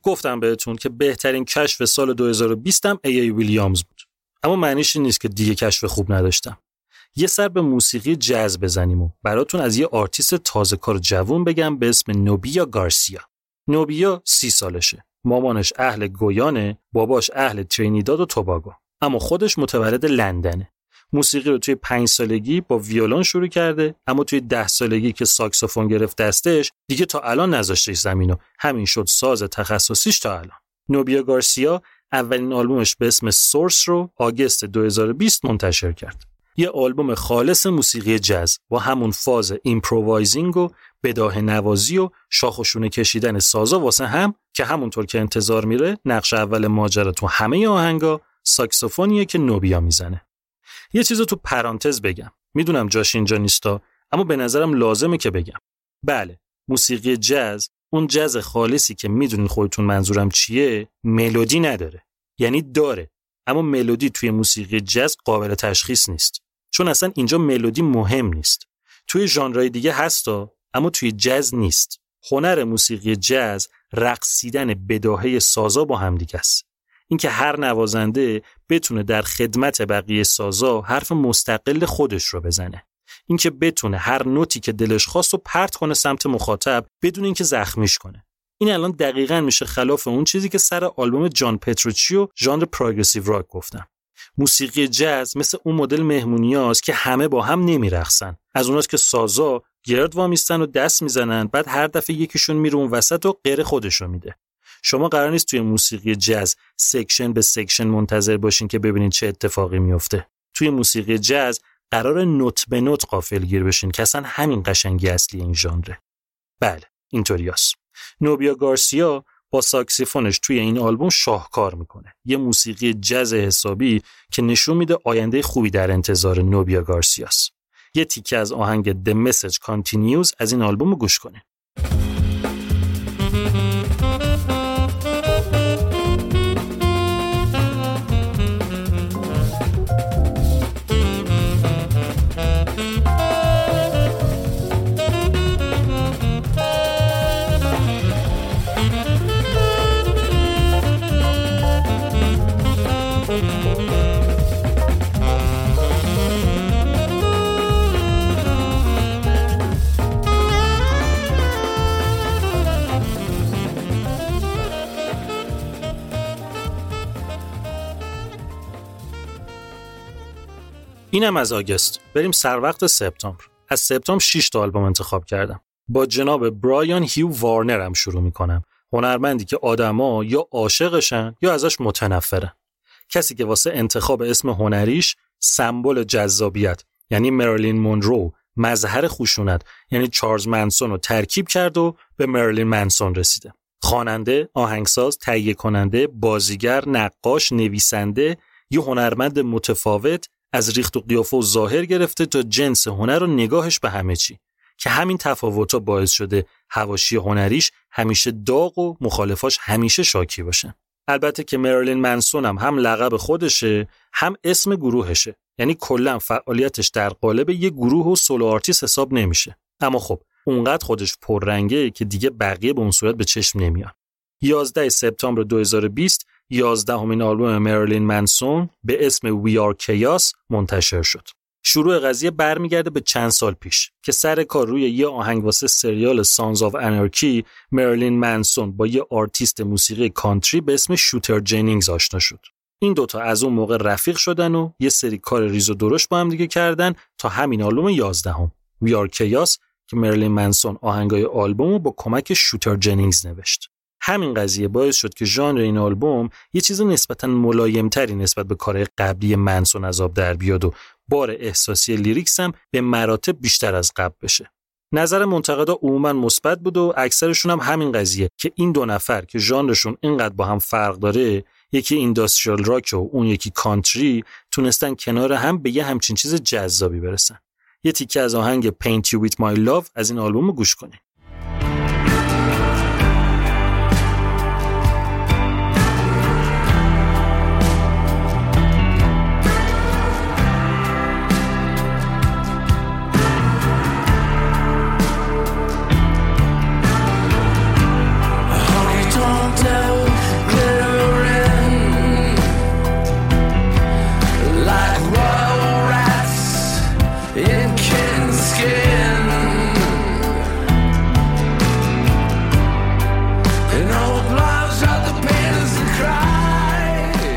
Speaker 7: گفتم بهتون که بهترین کشف سال 2020 هم ای ویلیامز بود. اما معنیش این نیست که دیگه کشف خوب نداشتم. یه سر به موسیقی جاز بزنیم و براتون از یه آرتیست تازه کار جوون بگم به اسم نوبیا گارسیا. نوبیا 30 سالشه. مامانش اهل گویانه، باباش اهل ترینیداد و توباگو. اما خودش متولد لندنه. موسیقی رو توی 5 سالگی با ویولون شروع کرده، اما توی 10 سالگی که ساکسوفون گرفت دستش دیگه تا الان نذاشتش زمینو. همین شد ساز تخصصیش تا الان. نوبیا گارسیا اولین آلبومش به اسم سورس رو آگوست 2020 منتشر کرد. یه آلبوم خالص موسیقی جاز با همون فاز ایمپرووایزینگ و بداهه نوازی و شاخ و شونه کشیدن سازا واسه هم که همونطور که انتظار میره نقش اول ماجرا تو همه آهنگا ساکسوفونیه که نوبیا میزنه. یه چیزو تو پرانتز بگم. میدونم جاش اینجا نیستا، اما به نظرم لازمه که بگم. بله، موسیقی جاز، اون جاز خالصی که میدونین خودتون منظورم چیه، ملودی نداره. یعنی داره، اما ملودی توی موسیقی جاز قابل تشخیص نیست. چون اصلا اینجا ملودی مهم نیست. توی ژانرهای دیگه هستا، اما توی جاز نیست. هنر موسیقی جاز رقصیدن بداهه سازا با هم دیگه است. اینکه هر نوازنده بتونه در خدمت بقیه سازا حرف مستقل خودش رو بزنه. اینکه بتونه هر نوتی که دلش خواست رو پرت کنه سمت مخاطب بدون اینکه زخمیش کنه. این الان دقیقاً میشه خلاف اون چیزی که سر آلبوم جان پتروچی و ژانر پروگرسیو راک گفتم. موسیقی جاز مثل اون مدل مهمونیاست که همه با هم نمیرقصن. از اوناست که سازا گرد وامیستن و دست میزنن، بعد هر دفعه یکیشون میره اون وسط و غیر خودشو میده. شما قرار نیست توی موسیقی جاز سکشن به سکشن منتظر باشین که ببینین چه اتفاقی میفته. توی موسیقی جاز قرار نوت به نوت غافلگیر بشین که اصلا همین قشنگی اصلی این ژانره. بله، اینطوریاست. نوبیا گارسیا با ساکسیفونش توی این آلبوم شاهکار میکنه. یه موسیقی جاز حسابی که نشون میده آینده خوبی در انتظار نوبیا گارسیاست. یه تیکه از آهنگ The Message Continues از این آلبوم گوش کنه. اینم از آگوست. بریم سر وقت سپتامبر. از سپتامبر 6 تا آلبوم انتخاب کردم. با جناب برایان هیو وارنر هم شروع میکنم. هنرمندی که آدما یا عاشقشن یا ازش متنفرن. کسی که واسه انتخاب اسم هنریش سمبل جذابیت یعنی مریلین مونرو، مظهر خشونت یعنی چارلز منسون رو ترکیب کرد و به مریلین منسون رسیده. خواننده، آهنگساز، تهیه کننده، بازیگر، نقاش، نویسنده، یه هنرمند متفاوت از ریخت و قیافه و ظاهر گرفته تا جنس هنر و نگاهش به همه چی که همین تفاوت‌ها باعث شده حواشی هنریش همیشه داغ و مخالفاش همیشه شاکی باشن. البته که مریلین منسون هم لقب خودشه هم اسم گروهشه، یعنی کلا فعالیتش در قالب یه گروه و سولو آرتیست حساب نمیشه. اما خب اونقدر خودش پررنگه که دیگه بقیه به اون صورت به چشم نمیان. 11 سپتامبر 2020 11مین آلبوم مریلین منسون به اسم We Are Chaos منتشر شد. شروع قضیه برمیگرده به چند سال پیش که سر کار روی یه آهنگ واسه سریال Sons of Anarchy مریلین منسون با یه آرتیست موسیقی کانتری به اسم شوتر جنینگز آشنا شد. این دوتا از اون موقع رفیق شدن و یه سری کار ریز و درشت با هم دیگه کردن تا همین آلبوم 11ام We Are Chaos که مریلین منسون آهنگای آلبومو با کمک شوتر جنینگز نوشت. همین قضیه باعث شد که ژانر این آلبوم یه چیز نسبتاً ملایمتری نسبت به کارهای قبلی منسون از آب در بیاد و بار احساسی لیریکس هم به مراتب بیشتر از قبل بشه. نظر منتقدا عموماً مثبت بود و اکثرشون هم همین قضیه که این دو نفر که ژانرشون اینقدر با هم فرق داره، یکی اینداستریال راک و اون یکی کانتری، تونستن کنار هم به یه همچین چیز جذابی برسن. یه تیکه از آهنگ Paint You With My Love از این آلبوم گوش کنید.
Speaker 8: Honey, don't tell in skin. And old lives out the pain as they cry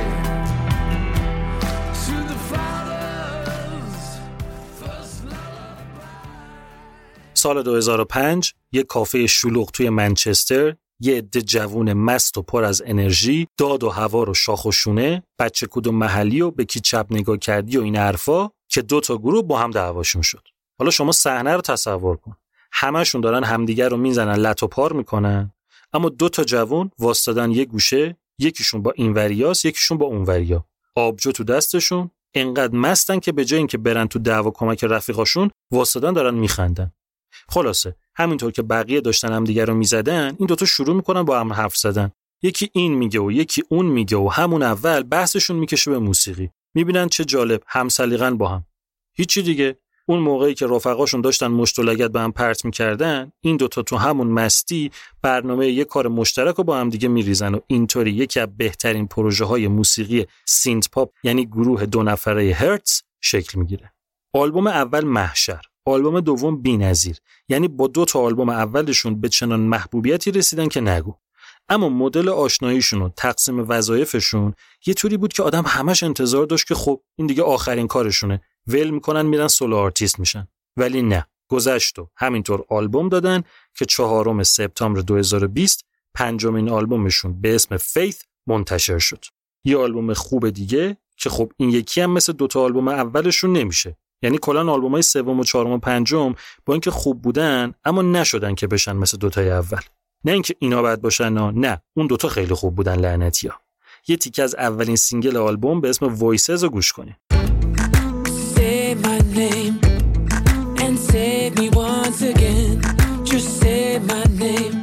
Speaker 8: to the fathers first lullaby.
Speaker 7: سال 2005 یه کافه شلوغ توی منچستر، یه عده جوون مست و پر از انرژی، داد و هوا رو شاخ و شونه، بچه کدوم محلی و به کی چپ نگاه کردی و این حرفا، که 2 تا گروه با هم دعواشون شد. حالا شما صحنه رو تصور کن. همشون دارن همدیگر رو میزنن، لط و پار میکنن، اما 2 تا جوون واسطادن یه گوشه، یکیشون با اینوریاست، یکیشون با اونوریا. آبجو تو دستشون، انقدر مستن که به جای اینکه برن تو دعوا کمک رفیقاشون، واسطادن دارن میخندن. خلاصه همینطور که بقیه داشتن همدیگر رو میزدن، این 2 تا شروع میکنن با هم حرف زدن. یکی این میگه و یکی اون میگه و همون اول بحثشون میکشه به موسیقی. میبینن چه جالب، همسلیقن با هم. هیچی دیگه. اون موقعی که رفقاشون داشتن مشت و لگد به هم پرت میکردن، این 2 تا تو همون مستی برنامه یه کار مشترک رو با هم دیگه میریزن و اینطوری یکی از بهترین پروژه های موسیقی سینت پاپ، یعنی گروه 2 نفره هرتز، شکل میگیره. آلبوم اول محشر، آلبوم دوم بی‌نظیر. یعنی با 2 تا آلبوم اولشون به چنان محبوبیتی رسیدن که نگو. اما مدل آشناییشون و تقسیم وظایفشون یه طوری بود که آدم همش انتظار داشت که خب این دیگه آخرین کارشونه، ول میکنن میرن سولو آرتیست میشن. ولی نه، گذشت و همینطور آلبوم دادن که 4 سپتامبر 2020 5مین آلبومشون به اسم فیث منتشر شد. یه آلبوم خوب دیگه که خب این یکی هم مثل 2 تا آلبوم اولشون نمیشه. یعنی کلا آلبومای 3 و 4 و 5 با اینکه خوب بودن اما نشدن که بشن مثل 2 تای اول. نه اینکه اینا بد باشن، نه، اون 2 تا خیلی خوب بودن لعنتیا. یه تیکه از اولین سینگل آلبوم به اسم وایسز رو گوش کنید.
Speaker 3: Say my name and save me once again. Just say my name.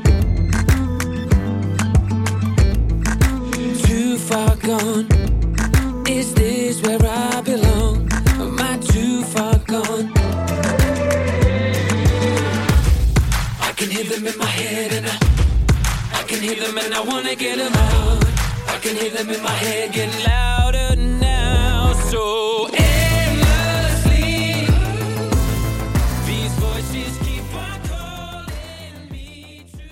Speaker 3: Too far gone. Is this where I belong? Am I too far gone? I can hear them in my head and I can hear them and I wanna get them out. I can hear them in my head getting louder now. So endlessly these voices keep on calling me to.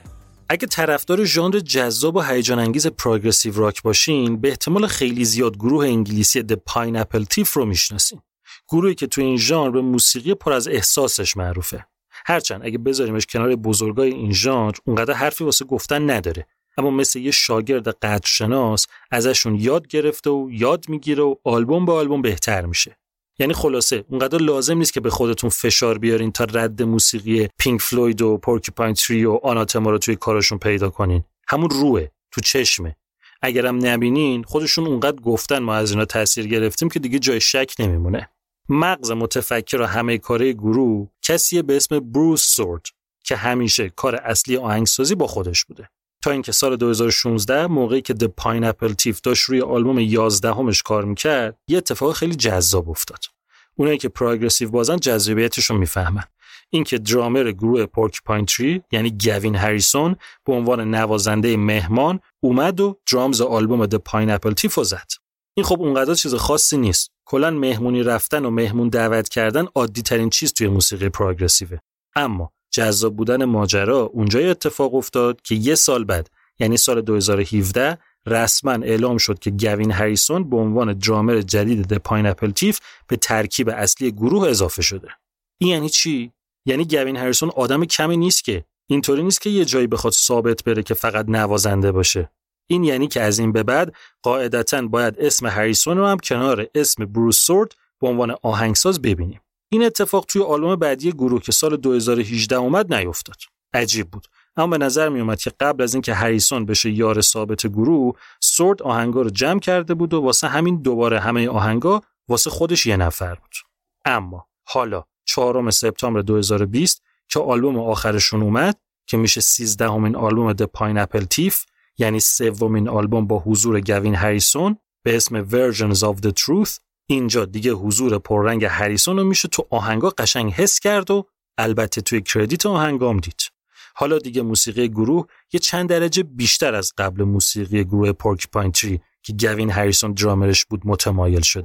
Speaker 7: اگه طرفدار ژانر جذاب و هیجان انگیز پروگرسیو راک باشین، به احتمال خیلی زیاد گروه انگلیسی The Pineapple Thief رو میشناسین. گروهی که تو این ژانر به موسیقی پر از احساسش معروفه. هرچند اگه بذاریمش کنار بزرگای این ژانر اونقدر حرفی واسه گفتن نداره، اما مثل یه شاگرد قدرشناس ازشون یاد گرفته و یاد میگیره و آلبوم به آلبوم بهتر میشه. یعنی خلاصه اونقدر لازم نیست که به خودتون فشار بیارین تا رد موسیقی پینک فلوید و پورکوپاین تری و آناتما رو توی کارشون پیدا کنین. همون روحه، تو چشمه. اگرم نبینین خودشون اونقدر گفتن ما از اینا تاثیر گرفتیم که دیگه جای شک نمیمونه. مغز متفکر و همه کاره گروه کسیه به اسم بروس سورد که همیشه کار اصلی آهنگسازی با خودش بوده. تا اینکه سال 2016 موقعی که The Pineapple Thief داشت روی آلبوم 11همش کار میکرد، یه اتفاق خیلی جذاب افتاد. اونایی که پروگرسیو بازن جذابیتش رو میفهمن. اینکه درامر گروه پورکوپاین تری یعنی گوین هریسون به عنوان نوازنده مهمان اومد و درامز آلبوم The Pineapple Thief رو زد. این خب اونقدر چیز خاصی نیست. کلاً مهمونی رفتن و مهمون دعوت کردن عادی ترین چیز توی موسیقی پروگرسیوه. اما جذاب بودن ماجرا اونجای اتفاق افتاد که یه سال بعد، یعنی سال 2017 رسما اعلام شد که گوین هریسون به عنوان درامر جدید The Pineapple Thief به ترکیب اصلی گروه اضافه شده. این یعنی چی؟ یعنی گوین هریسون آدم کمی نیست که. اینطوری نیست که یه جایی بخواد ثابت بره که فقط نوازنده باشه. این یعنی که از این به بعد قاعدتاً باید اسم هریسون رو هم کنار اسم بروس سورد به عنوان آهنگساز ببینیم. این اتفاق توی آلبوم بعدی گروه که سال 2018 اومد نیفتاد. عجیب بود. اما به نظر می اومد که قبل از اینکه هریسون بشه یار ثابت گروه، سورد آهنگا رو جمع کرده بود و واسه همین دوباره همه آهنگا واسه خودش یه نفر بود. اما حالا 4 سپتامبر 2020 که آلبوم آخرشون اومد که میشه 13مین آلبوم The Pineapple Thief، یعنی 3مین آلبوم با حضور گوین هریسون به اسم Versions of the Truth، اینجا دیگه حضور پررنگ هریسون رو میشه تو آهنگا قشنگ حس کرد و البته توی کردیت آهنگام دید. حالا دیگه موسیقی گروه یه چند درجه بیشتر از قبل موسیقی گروه پورکوپاین تری که گوین هریسون درامرش بود متمایل شده.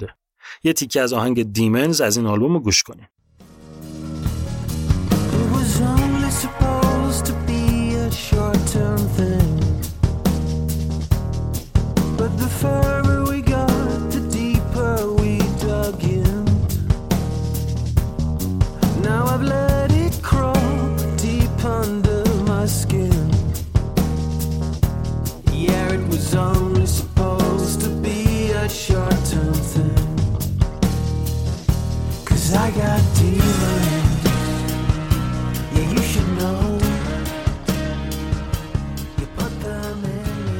Speaker 7: یه تیکه از آهنگ دیمنز از این آلبوم رو گوش کنین.
Speaker 8: I got demons, yeah, you should know. You put them in me.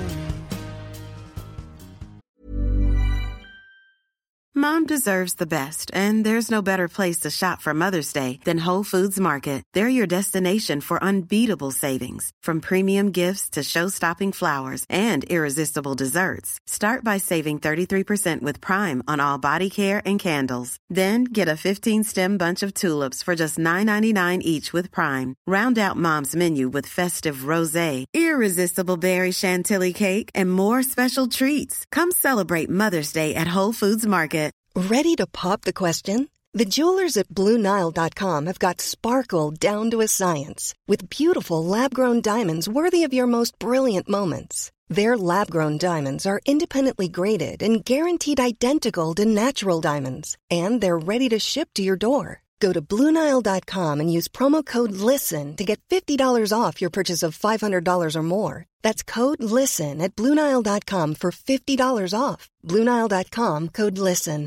Speaker 10: Mom deserves the best, and there's no better place to shop for Mother's Day than Whole Foods Market. They're your destination for unbeatable savings, from premium gifts to show-stopping flowers and irresistible desserts. Start by saving 33% with Prime on all body care and candles. Then get a 15-stem bunch of tulips for just $9.99 each with Prime. Round out Mom's menu with festive rosé, irresistible berry chantilly cake, and more special treats. Come celebrate Mother's Day at Whole Foods Market.
Speaker 1: Ready to pop the question? The jewelers at BlueNile.com have got sparkle down to a science with beautiful lab-grown diamonds worthy of your most brilliant moments. Their lab-grown diamonds are independently graded and guaranteed identical to natural diamonds, and they're ready to ship to your door. Go to BlueNile.com and use promo code LISTEN to get $50 off your purchase of $500 or more. That's code LISTEN at BlueNile.com for $50 off. BlueNile.com, code LISTEN.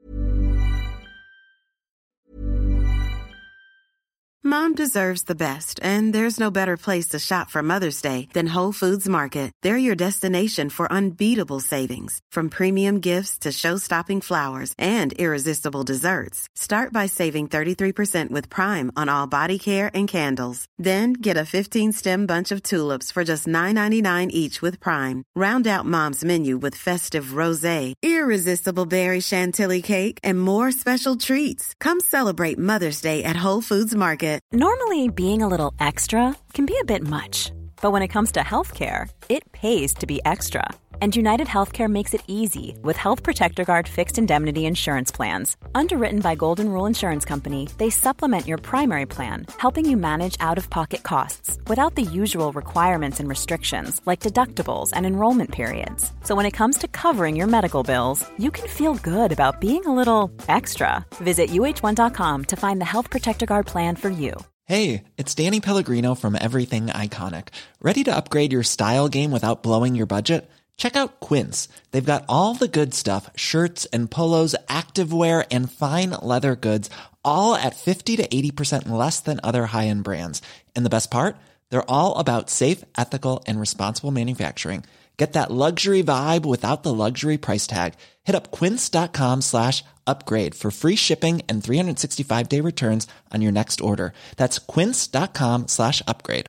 Speaker 10: Mom deserves the best, and there's no better place to shop for Mother's Day than Whole Foods Market. They're your destination for unbeatable savings, from premium gifts to show-stopping flowers and irresistible desserts. Start by saving 33% with Prime on all body care and candles. Then get a 15-stem bunch of tulips for just $9.99 each with Prime. Round out Mom's menu with festive rosé, irresistible berry chantilly cake, and more special treats. Come celebrate Mother's Day at Whole Foods Market.
Speaker 11: Normally, being a little extra can be a bit much, but when it comes to healthcare, it pays to be extra. And United Healthcare makes it easy with Health Protector Guard fixed indemnity insurance plans. Underwritten by Golden Rule Insurance Company, they supplement your primary plan, helping you manage out-of-pocket costs without the usual requirements and restrictions like deductibles and enrollment periods. So when it comes to covering your medical bills, you can feel good about being a little extra. Visit uh1.com to find the Health Protector Guard plan for you.
Speaker 12: Hey, it's Danny Pellegrino from Everything Iconic. Ready to upgrade your style game without blowing your budget? Check out Quince. They've got all the good stuff, shirts and polos, activewear, and fine leather goods, all at 50 to 80% less than other high-end brands. And the best part? They're all about safe, ethical, and responsible manufacturing. Get that luxury vibe without the luxury price tag. Hit up quince.com/upgrade for free shipping and 365-day returns on your next order. That's quince.com/upgrade.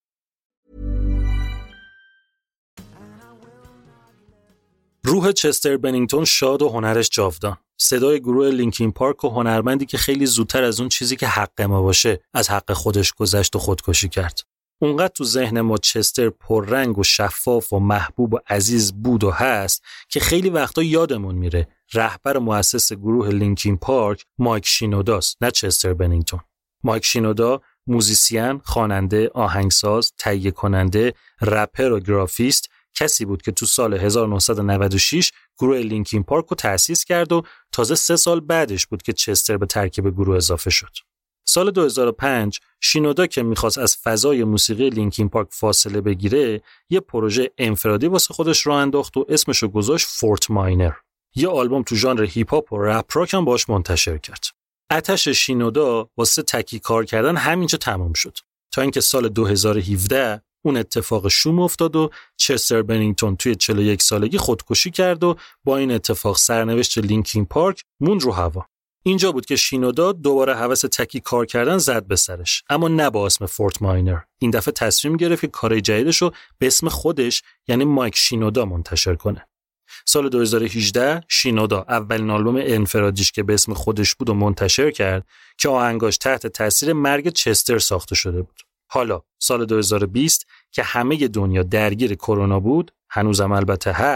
Speaker 7: روح چستر بنینگتون شاد و هنرش جاودان. صدای گروه لینکین پارک و هنرمندی که خیلی زودتر از اون چیزی که حق ما باشه از حق خودش گذشت و خودکشی کرد. اونقدر تو ذهن ما چستر پررنگ و شفاف و محبوب و عزیز بود و هست که خیلی وقتا یادمون میره رهبر مؤسس گروه لینکین پارک مایک شینوداست، نه چستر بنینگتون. مایک شینودا موزیسین، خواننده، آهنگساز، تهیه کننده، رپر و گرافیست کسی بود که تو سال 1996 گروه لینکین پارک رو تأسیس کرد و تازه 3 سال بعدش بود که چستر به ترکیب گروه اضافه شد. سال 2005 شینودا که میخواست از فضای موسیقی لینکین پارک فاصله بگیره، یه پروژه انفرادی واسه خودش راه انداخت و اسمشو گذاشت فورت ماینر. یه آلبوم تو ژانر هیپ هاپ و رپ راک هم باهاش منتشر کرد. آتش شینودا واسه تکی کار کردن همینجا تمام شد تا اینکه سال 2017 اون اتفاق شوم افتاد و چستر بنینگتون توی 41 سالگی خودکشی کرد و با این اتفاق سرنوشت لینکین پارک موند رو هوا. اینجا بود که شینودا دوباره هوس تکی کار کردن زد به سرش، اما نه با اسم فورت ماینر. این دفعه تصمیم گرفت که کار جدیدش رو به اسم خودش یعنی مایک شینودا منتشر کنه. سال 2018 شینودا اولین آلبوم انفرادیش که به اسم خودش بود و منتشر کرد که آهنگاش تحت تاثیر مرگ چستر ساخته شده بود. حالا سال 2020 که همه دنیا درگیر کرونا بود، هنوزم البته هست،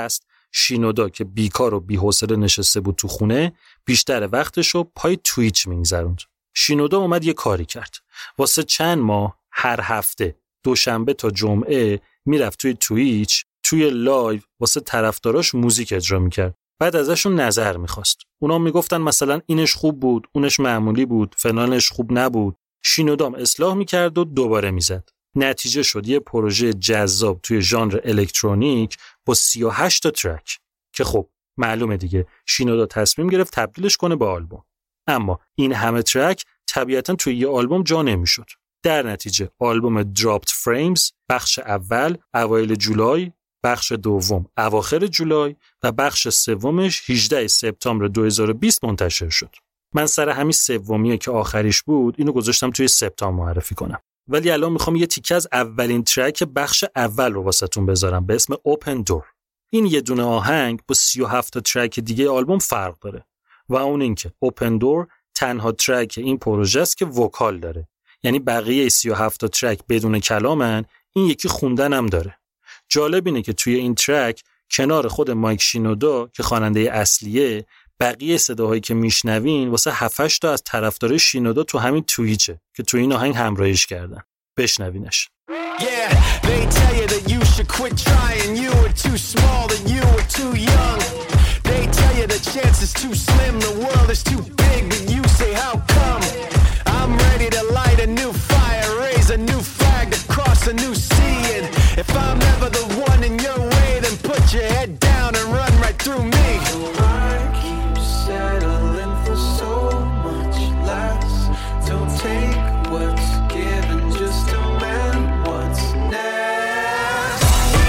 Speaker 7: شینودا که بیکار و بی‌حوصله نشسته بود تو خونه، بیشتر وقتشو پای توییچ می‌گذروند. شینودا اومد یه کاری کرد. واسه چند ماه هر هفته دوشنبه تا جمعه میرفت توی توییچ، توی لایو واسه طرفداراش موزیک اجرا می‌کرد. بعد ازشون نظر می‌خواست. اونا میگفتن مثلا اینش خوب بود، اونش معمولی بود، فلانش خوب نبود. شینودام اصلاح می‌کرد و دوباره می‌زد. نتیجه شد یه پروژه جذاب توی ژانر الکترونیک با 38 تا ترک که خب معلومه دیگه شینودا تصمیم گرفت تبدیلش کنه به آلبوم. اما این همه ترک طبیعتاً توی یه آلبوم جا نمیشد. در نتیجه آلبوم دراپت فریمز بخش اول اوایل جولای، بخش دوم اواخر جولای و بخش سومش 18 سپتامبر 2020 منتشر شد. من سر همین سومیه که آخریش بود اینو گذاشتم توی سپتامبر معرفی کنم. ولی الان میخوام یه تیکه از اولین ترک بخش اول رو واسهتون بذارم به اسم اوپن دور. این یه دونه آهنگ با 37 تا ترک دیگه آلبوم فرق داره و اون این که اوپن دور تنها ترک این پروژه است که وکال داره. یعنی بقیه 37 تا ترک بدون کلامن، این یکی خوندن هم داره. جالب اینه که توی این ترک کنار خود مایک شینودا که خواننده اصلیه، بقیه صداهایی که میشنوین واسه 7-8 تا از طرفدارای شینودا تو همین توییچه که تو این آهنگ همراهیش کردن. بشنوینش.
Speaker 8: Yeah, they tell you that you should quit trying. You were too small, that you were too young. They tell you the chance is too slim, the world is too big, but you say how come? I'm ready to light a new fire, raise a new flag to cross a new sea. And if I'm never the one in your way, then put your head down and run right through me. I keep settling for so much less. Don't take what's given, just demand what's next.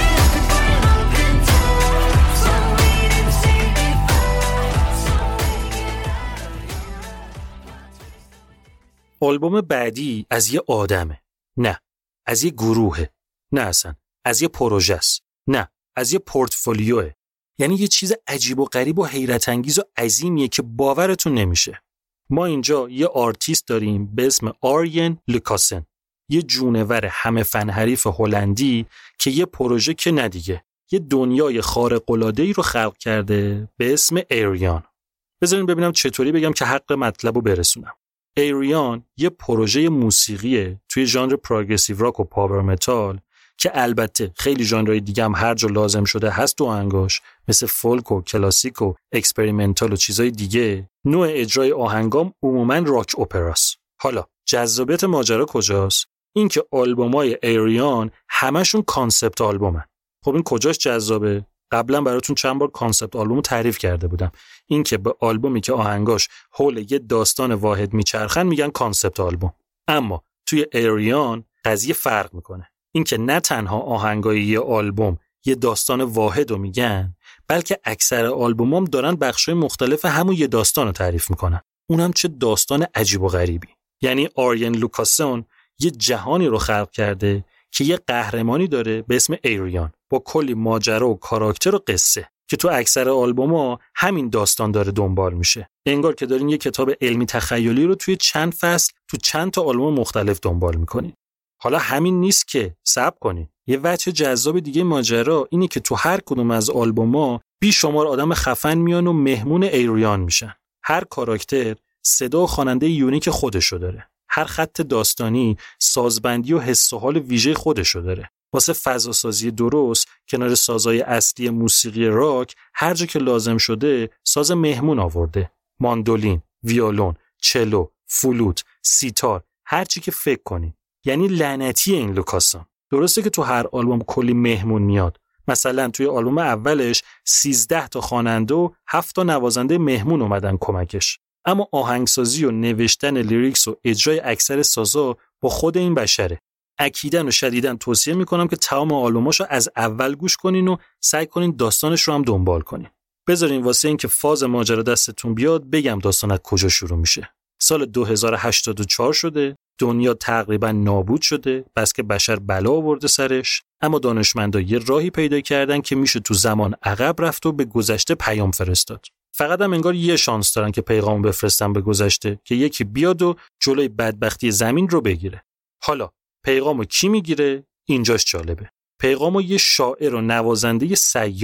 Speaker 7: آلبوم بعدی از یه آدمه، نه از یه گروهه، نه اصلا از یه پروژه است، نه از یه پورتفولیوه. یعنی یه چیز عجیب و غریب و حیرت انگیز و عظیمیه که باورتون نمیشه. ما اینجا یه آرتیست داریم به اسم آریان لوکاسن، یه جونور همه فن حریف هلندی که یه پروژه که ندیگه، یه دنیای خارق‌العاده‌ای رو خلق کرده به اسم ایریان. بذارین ببینم چطوری بگم که حق مطلبو برسونم. ایریان یه پروژه موسیقیه توی ژانر پروگرسیو راک و پاور متال که البته خیلی ژانرهای دیگه هم هر جا لازم شده هست تو آهنگاش، مثل فولک و کلاسیک و اکسپریمنتال و چیزای دیگه. نوع اجرای آهنگام عموماً راک اپراست. حالا جذابیت ماجرا کجاست؟ این که آلبومای ایریان همشون کانسپت آلبومن. خب این کجاش جذابه؟ قبلا براتون چند بار کانسپت آلبومو تعریف کرده بودم. این که به آلبومی که آهنگاش حول یه داستان واحد میچرخن میگن کانسپت آلبوم. اما توی ایریان قضیه فرق میکنه. این که نه تنها آهنگای یه آلبوم یه داستان واحد رو میگن، بلکه اکثر آلبومام دارن بخشای مختلف همون یه داستان رو تعریف میکنن. اونم چه داستان عجیب و غریبی. یعنی آریان لوکاسون یه جهانی رو خلق کرده که یه قهرمانی داره به اسم ایریان با کلی ماجرا و کاراکتر و قصه که تو اکثر آلبوم‌ها همین داستان داره دنبال میشه. انگار که دارین یه کتاب علمی تخیلی رو توی چند فصل تو چند تا آلبوم مختلف دنبال میکنین. حالا همین نیست که، صبر کنین. یه وجه جذاب دیگه ماجرا اینه که تو هر کدوم از آلبوم‌ها بیشمار آدم خفن میان و مهمون ایریان میشن. هر کاراکتر صدا و خواننده یونیک خودشو داره. هر خط داستانی سازبندی و حس و حال ویژه خودشو داره. واسه فضاسازی درست کنار سازهای اصلی موسیقی راک هر جا که لازم شده ساز مهمون آورده. ماندولین، ویولون، چلو، فلوت، سیتار، هر چی که فکر کنین. یعنی لعنتی این لوکاسون. درسته که تو هر آلبوم کلی مهمون میاد. مثلا توی آلبوم اولش 13 تا خواننده و 7 تا نوازنده مهمون اومدن کمکش. اما آهنگسازی و نوشتن لیریکس و اجرای اکثر سازا با خود این بشره. اکیداً و شدیداً توصیه میکنم که تمام آلبوماشو از اول گوش کنین و سعی کنین داستانش رو هم دنبال کنین. بذارین واسه این که فاز ماجرا دستتون بیاد بگم داستان از کجا شروع میشه. سال 2084 شده، دنیا تقریباً نابود شده، بس که بشر بلا آورده سرش، اما دانشمندا یه راهی پیدا کردن که میشه تو زمان عقب رفت و به گذشته پیام فرستاد. فقط هم انگار یه شانس دارن که پیغام بفرستن به گذشته که یکی بیاد و جلوی بدبختی زمین رو بگیره. حالا پیغامو کی میگیره؟ اینجاش جالبه. پیغامو یه شاعر و نوازنده سیار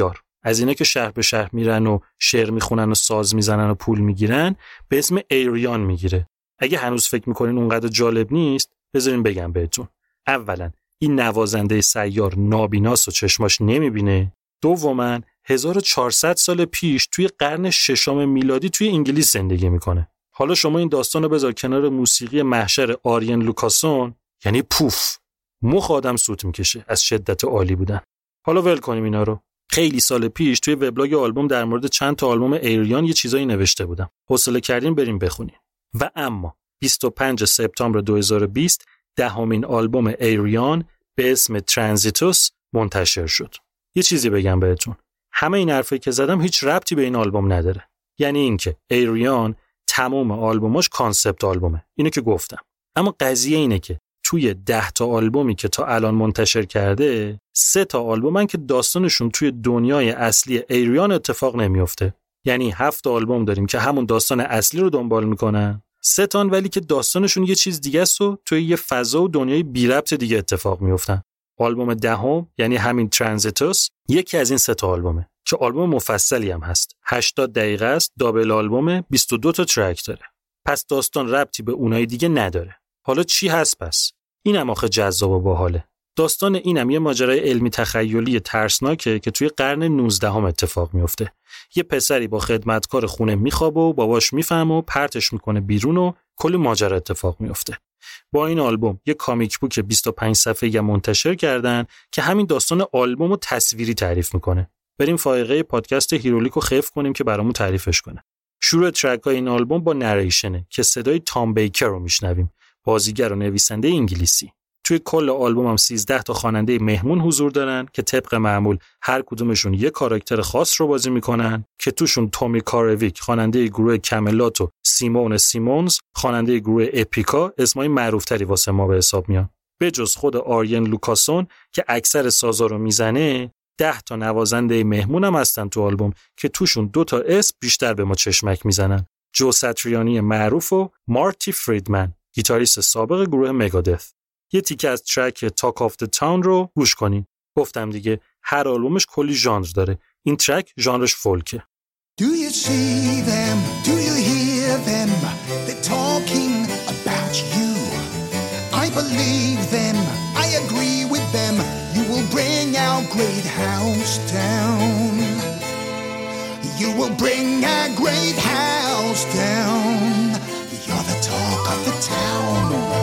Speaker 7: از اینا که شهر به شهر میرن و شعر میخونن و ساز میزنن و پول میگیرن به اسم ایریان میگیره. اگه هنوز فکر میکنین اونقدر جالب نیست، بذارین بگم بهتون. اولا این نوازنده سیار نابیناست و چشماش نمیبینه. دوما 1400 سال پیش توی قرن ششم میلادی توی انگلیس زندگی میکنه. حالا شما این داستان رو بذار کنار موسیقی محشر آریان لوکاسون، یعنی پوف، مخ آدم سوت میکشه از شدت عالی بودن. حالا ول کنیم اینا رو. خیلی سال پیش توی وبلاگ آلبوم در مورد چند تا آلبوم ایریان یه چیزایی نوشته بودم. حوصله کردین بریم بخونین. و اما 25 سپتامبر 2020 دهمین آلبوم ایریان به اسم ترانزیتوس منتشر شد. یه چیزی بگم بهتون. همه این حرفایی که زدم هیچ ربطی به این آلبوم نداره. یعنی اینکه ایریان تمام آلبوماش کانسپت آلبومه. اینو که گفتم. اما قضیه اینه که توی 10 تا آلبومی که تا الان منتشر کرده 3 تا آلبومن که داستانشون توی دنیای اصلی ایریان اتفاق نمیفته. یعنی 7 آلبوم داریم که همون داستان اصلی رو دنبال میکنن، 3 تا ولی که داستانشون یه چیز دیگه است و توی یه فضا و دنیای بی ربط دیگه اتفاق میفتن. آلبوم دهم یعنی همین ترانزیتوس یکی از این 3 تا آلبومه که آلبوم مفصلی هم هست. 80 دقیقه است، دابل آلبومه، 22 تا ترک داره. پس داستان ربطی به اونای دیگه نداره. حالا چی هست پس؟ اینم آخه جذاب و باحاله. داستان اینم یه ماجرای علمی تخیلی ترسناکه که توی قرن 19 اتفاق میفته. یه پسری با خدمتکار خونه میخوابه و باباش میفهمه و پرتش میکنه بیرون و کلی ماجرا اتفاق میفته. با این آلبوم یه کامیک بوک 25 صفحه‌ای منتشر کردن که همین داستان آلبومو تصویری تعریف میکنه. بریم فائقه پادکست هیرولیکو خف کنیم که برامون تعریفش کنه. شروع ترک‌های این آلبوم با نریشنه که صدای تام بیکر رو میشنویم، بازیگر و نویسنده انگلیسی. توی کل آلبوم هم 13 تا خواننده مهمون حضور دارن که طبق معمول هر کدومشون یه کاراکتر خاص رو بازی میکنن که توشون تومی کارویک خواننده گروه کملات و سیمون سیمونز خواننده گروه اپیکا اسمای معروف‌تری واسه ما به حساب میان. به جز خود آریان لوکاسون که اکثر سازا رو میزنه، 10 تا نوازنده مهمون هم هستن تو آلبوم که توشون 2 تا اسم بیشتر به ما چشمک میزنن. جو ساتریانی معروف و مارتی فریدمن گیتاریست سابق گروه مگادث. یه تیکه از ترک تاک آف د تاون رو گوش کنین. گفتم دیگه هر آلبومش کلی ژانر داره. این ترک ژانرش فولکه.
Speaker 8: Do you see them? Do you hear them? They're talking about you. I believe them. I agree with them. You will bring our great house down. You will bring our great house down. You're the talk of the town.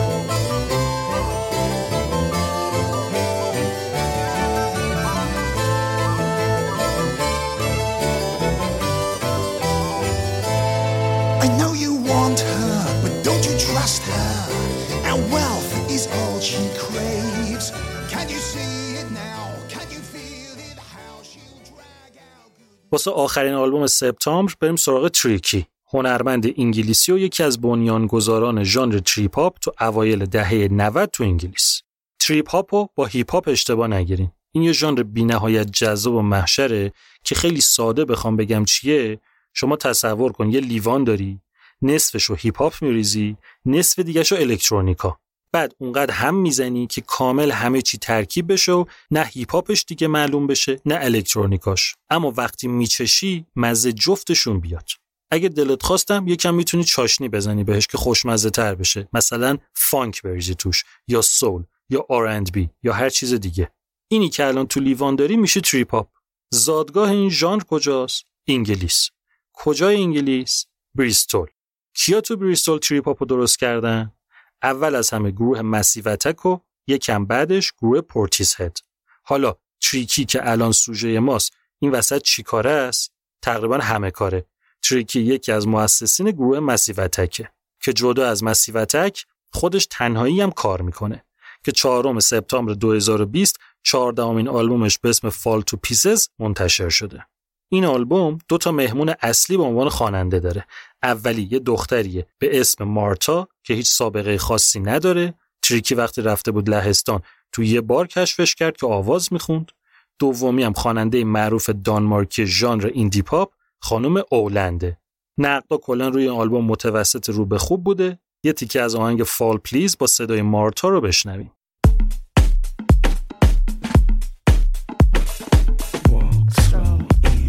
Speaker 8: I know you want her, but don't you trust her? Our wealth is all she craves. Can you see it now? Can you feel it? How she'll drag out.
Speaker 7: واسه آخرین آلبوم سپتامبر بریم سراغ تریکی، هنرمند انگلیسی و یکی از بنیانگذاران ژانر تریپ هاپ تو اوایل دهه 90 تو انگلیس. تریپ هاپو با هیپ هاپ اشتباه نگیرین. این یه ژانر بی‌نهایت جذاب و محشره که خیلی ساده بخوام بگم چیه. شما تصور کن یه لیوان داری، نصفشو هیپ هاپ میریزی، نصف دیگه‌شو الکترونیکا. بعد اونقدر هم میزنی که کامل همه چی ترکیب بشه و نه هیپ هاپش دیگه معلوم بشه نه الکترونیکاش. اما وقتی میچشی مزه جفتشون بیاد. اگه دلت خواستم یکم میتونی چاشنی بزنی بهش که خوشمزه تر بشه. مثلا فانک بریزی توش یا سول یا R&B یا هر چیز دیگه. اینی که الان تو لیوان داری میشه تریپ هاپ. زادگاه این ژانر کجاست؟ انگلیس. کجای انگلیس؟ بریستول. کیا تو بریستول تریپ هاپو درست کردن؟ اول از همه گروه مسیو اتک و یکم بعدش گروه پورتیس هد. حالا تریکی که الان سوژه ماست این وسط چی کاره است؟ تقریبا همه کاره. تریکی یکی از مؤسسین گروه مسیو اتکه که جدا از مسیو اتک خودش تنهایی هم کار میکنه که 4 سپتامبر 2020 14مین آلبومش به اسم فال تو پیسز منتشر شده. این آلبوم 2 تا مهمون اصلی به عنوان خواننده داره. اولی یه دختریه به اسم مارتا که هیچ سابقه خاصی نداره. تریکی وقتی رفته بود لهستان تو یه بار کشفش کرد که آواز میخوند. دومی هم خواننده معروف دانمارکی ژانر ایندی پاپ خانم اولنده. نقدا کلا روی این آلبوم متوسط رو به خوب بوده. یه تیکه از آهنگ فال پلیز با صدای مارتا رو بشنویم.
Speaker 8: Walk strong in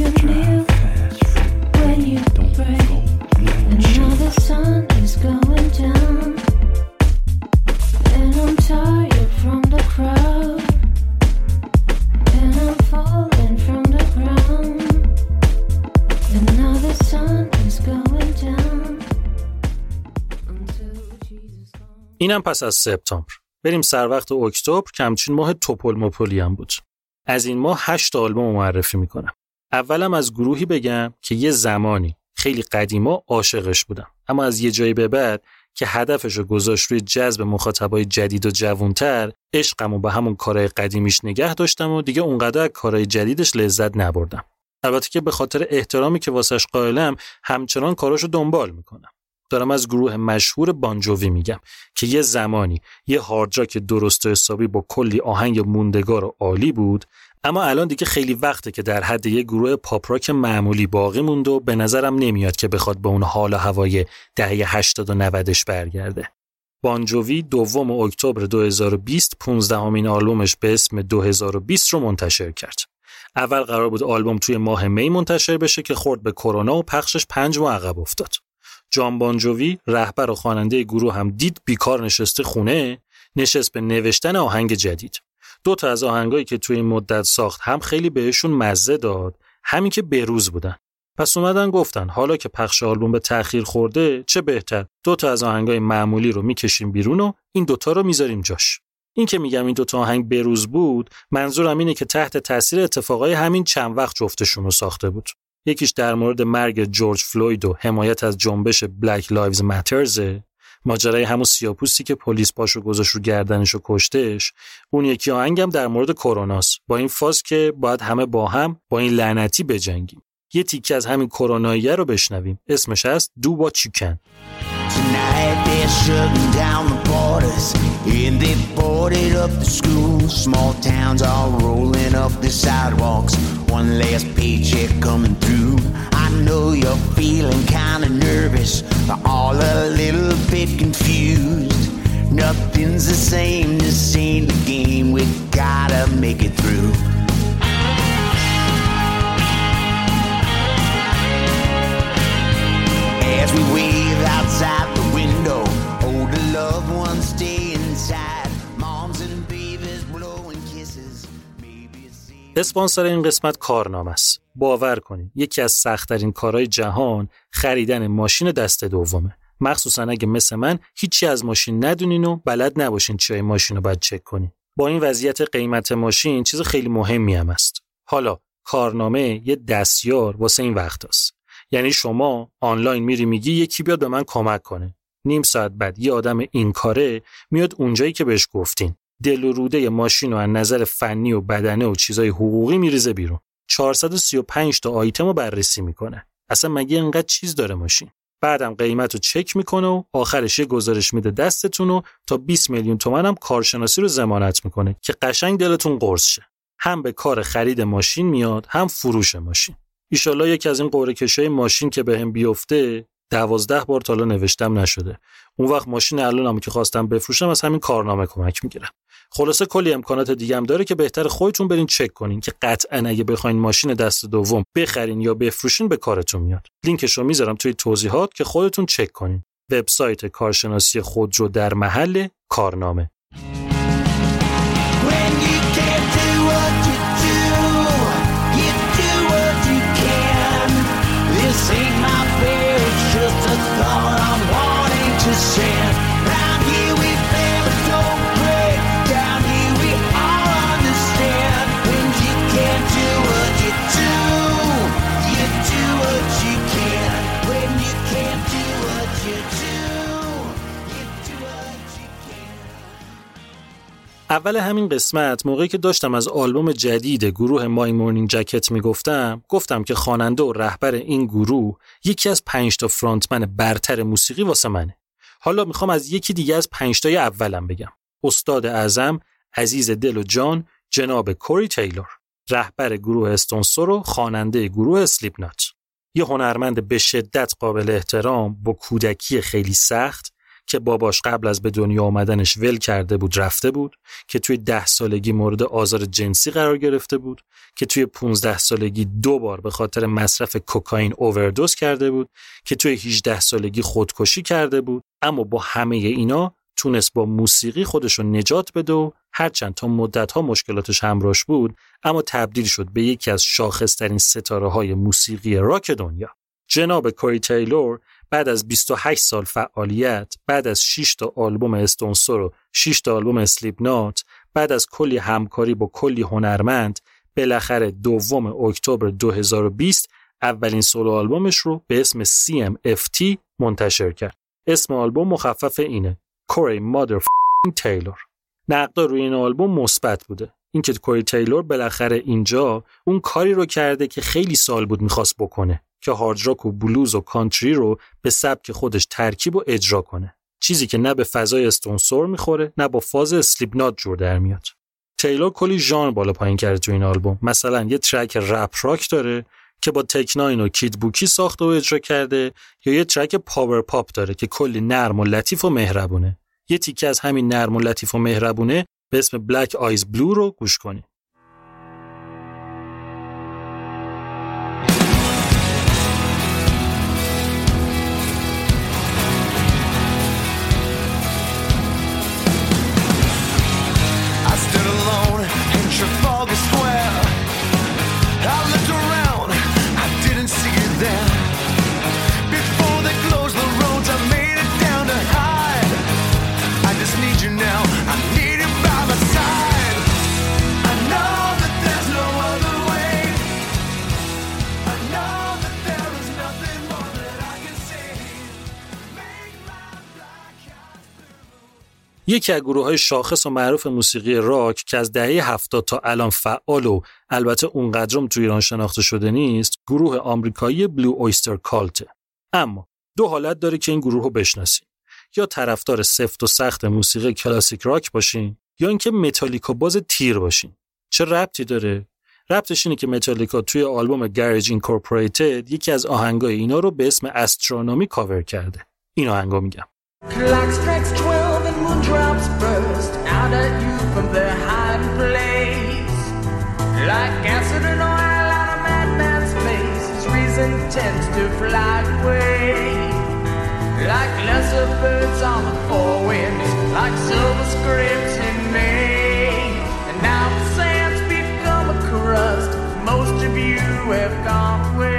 Speaker 8: you live when you pray. And now the sun is going down, and I'm tired from the crowd, and I'm falling from the ground. And now the sun is going down until Jesus comes.
Speaker 7: اینم پس از سپتامبر. بریم سر وقت اکتبر که همچین ماه توپل مپلی هم بود. از این ماه 8 آلبوم معرفی میکنم. اولم از گروهی بگم که یه زمانی خیلی قدیما عاشقش بودم، اما از یه جایی به بعد که هدفشو گذاشت روی جذب مخاطبای جدید و جوانتر، عشقمو به همون کارهای قدیمیش نگه داشتم و دیگه اونقدر از کارهای جدیدش لذت نبردم. البته که به خاطر احترامی که واسش قائلم همچنان کاراشو دنبال میکنم. دارم از گروه مشهور بانجووی میگم که یه زمانی یه هارد راک درست و حسابی با کلی آهنگ موندگار و عالی بود، اما الان دیگه خیلی وقته که در حد یه گروه پاپ راک معمولی باقی مونده و به نظرم نمیاد که بخواد به اون حال و هوای دهه 80 و 90ش برگرده. بانجووی 2 اکتبر 2020 15مین آلبومش به اسم 2020 رو منتشر کرد. اول قرار بود آلبوم توی ماه می منتشر بشه که خورد به کرونا و پخشش 5 ماه عقب افتاد. جان بانجووی رهبر و خواننده گروه هم دید بیکار نشسته خونه، نشست به نوشتن آهنگ جدید. 2 تا از آهنگایی که توی این مدت ساخت هم خیلی بهشون مزه داد، همین که بروز بودن. پس اومدن گفتن حالا که پخش آلبوم به تأخیر خورده چه بهتر 2 تا از آهنگای معمولی رو میکشیم بیرون و این 2 تا رو میذاریم جاش. این که میگم این 2 تا آهنگ بروز بود، منظورم اینه که تحت تاثیر اتفاقای همین چند وقت جفتشون رو ساخته بود. یکیش در مورد مرگ جورج فلوید و حمایت از جنبش بلک لایوز ماترزه، ماجرای همون سیاه‌پوستی که پلیس پاشو گذاشت رو گردنش و کشتش. اون یکی آهنگم در مورد کروناست، با این فاز که باید همه با هم با این لعنتی بجنگیم. یه تیکه از همین کروناییه رو بشنویم، اسمش هست Do What You Can.
Speaker 13: Tonight they're shutting down the borders and they boarded up the schools. Small towns all rolling up the sidewalks. One last paycheck coming through. I know you're feeling kinda nervous, but all a little bit confused. Nothing's the same, this ain't the game. We gotta make it through. As we wave outside the window, older loved ones stay inside. Moms and babies blowing kisses.
Speaker 7: اسپانسر این قسمت کارنامه است. باور کنید یکی از سخت‌ترین کارهای جهان خریدن ماشین دست دومه. مخصوصا اگه مثل من هیچی از ماشین ندونین و بلد نباشین چیای ماشین رو باید چک کنین. با این وضعیت قیمت ماشین چیز خیلی مهمی هم است. حالا کارنامه یه دستیار واسه این وقت است. یعنی شما آنلاین میری میگی یکی بیاد به من کمک کنه. نیم ساعت بعد یه آدم این کاره میاد اونجایی که بهش گفتین. دل و روده ماشین رو از نظر فنی و بدنه و چیزای حقوقی میریزه بیرون. 435 تا آیتم رو بررسی میکنه. اصلا مگه اینقدر چیز داره ماشین؟ بعدم قیمت رو چک میکنه و آخرش یه گزارش میده دستتون و تا 20 میلیون تومان هم کارشناسی رو ضمانت میکنه که قشنگ دلتون قرص شه. هم به کار خرید ماشین میاد، هم فروش ماشین. ایشالله یکی از این قرعه کشای ماشین که بهم بیفته 12 بار تا الان نوشتم نشده. اون وقت ماشین الانم که خواستم بفروشم از همین کارنامه کمک میگیرم. خلاصه کلی امکانات دیگه هم داره که بهتر خودتون برین چک کنین که قطعاً اگه بخواین ماشین دست دوم بخرین یا بفروشین به کارتون میاد. لینکش رو میذارم توی توضیحات که خودتون چک کنین. وبسایت کارشناسی خودرو در محل کارنامه. اول همین قسمت موقعی که داشتم از آلبوم جدید گروه مای مورنینگ جکت گفتم که خواننده و رهبر این گروه یکی از 5 تا فرانتمن برتر موسیقی واسه منه. حالا میخوام از یکی دیگه از 5 تای اولم بگم. استاد اعظم، عزیز دل و جان، جناب کوری تیلور، رهبر گروه استونسور و خواننده گروه اسلیپ نات. یه هنرمند به شدت قابل احترام با کودکی خیلی سخت که باباش قبل از به دنیا آمدنش ول کرده بود رفته بود، که توی 10 سالگی مورد آزار جنسی قرار گرفته بود، که توی 15 سالگی 2 بار به خاطر مصرف کوکائین اووردوز کرده بود، که توی 18 سالگی خودکشی کرده بود. اما با همه اینا تونست با موسیقی خودشو نجات بده و هرچند تا مدت‌ها مشکلاتش همراهش بود، اما تبدیل شد به یکی از شاخص‌ترین ستاره‌های موسیقی راک دنیا. جناب کوری تیلور بعد از 28 سال فعالیت، بعد از 6 تا آلبوم استونسور و 6 تا آلبوم اسلیپنات، بعد از کلی همکاری با کلی هنرمند، بالاخره 2 اکتبر 2020 اولین سولو آلبومش رو به اسم CMFT منتشر کرد. اسم آلبوم مخفف اینه: کوری مادر تیلور. نقدا روی این آلبوم مثبت بوده. اینکه کوری تیلور بالاخره اینجا اون کاری رو کرده که خیلی سال بود می‌خواست بکنه، که هارد راک و بلوز و کانتری رو به سبک خودش ترکیب و اجرا کنه. چیزی که نه به فضای استونسور میخوره نه با فاز اسلیپنات جور در میاد. تیلور کلی ژانر بالا پایین کرده تو این آلبوم. مثلا یه ترک رپ راک داره که با تکناین و کید بوکی ساخته و اجرا کرده، یا یه ترک پاور پاپ داره که کلی نرم و لطیف و مهربونه. یه تیکه از همین نرم و لطیف و مهربونه به اسم بلک آیز بلو رو گوش کنید. یکی از گروه‌های شاخص و معروف موسیقی راک که از دهه 70 تا الان فعال و البته اونقدرم تو ایران شناخته شده نیست، گروه آمریکایی بلو اویستر کالت. اما 2 حالت داره که این گروه رو بشناسین: یا طرفدار سفت و سخت موسیقی کلاسیک راک باشین، یا اینکه متالیکا باز تیر باشین. چه ربطی داره؟ ربطش اینه که متالیکا توی آلبوم گریج اینکورپوریتد یکی از آهنگای اینا رو به اسم استرونومی کاور کرده. این آهنگو میگم.
Speaker 3: Clock strikes 12 and moondrops burst out at you from their hiding place. Like acid and oil on a madman's face, his reason tends to fly away. Like lesser birds on the four winds, like silver scripts in May. And now the sand's become a crust, most of you have gone away.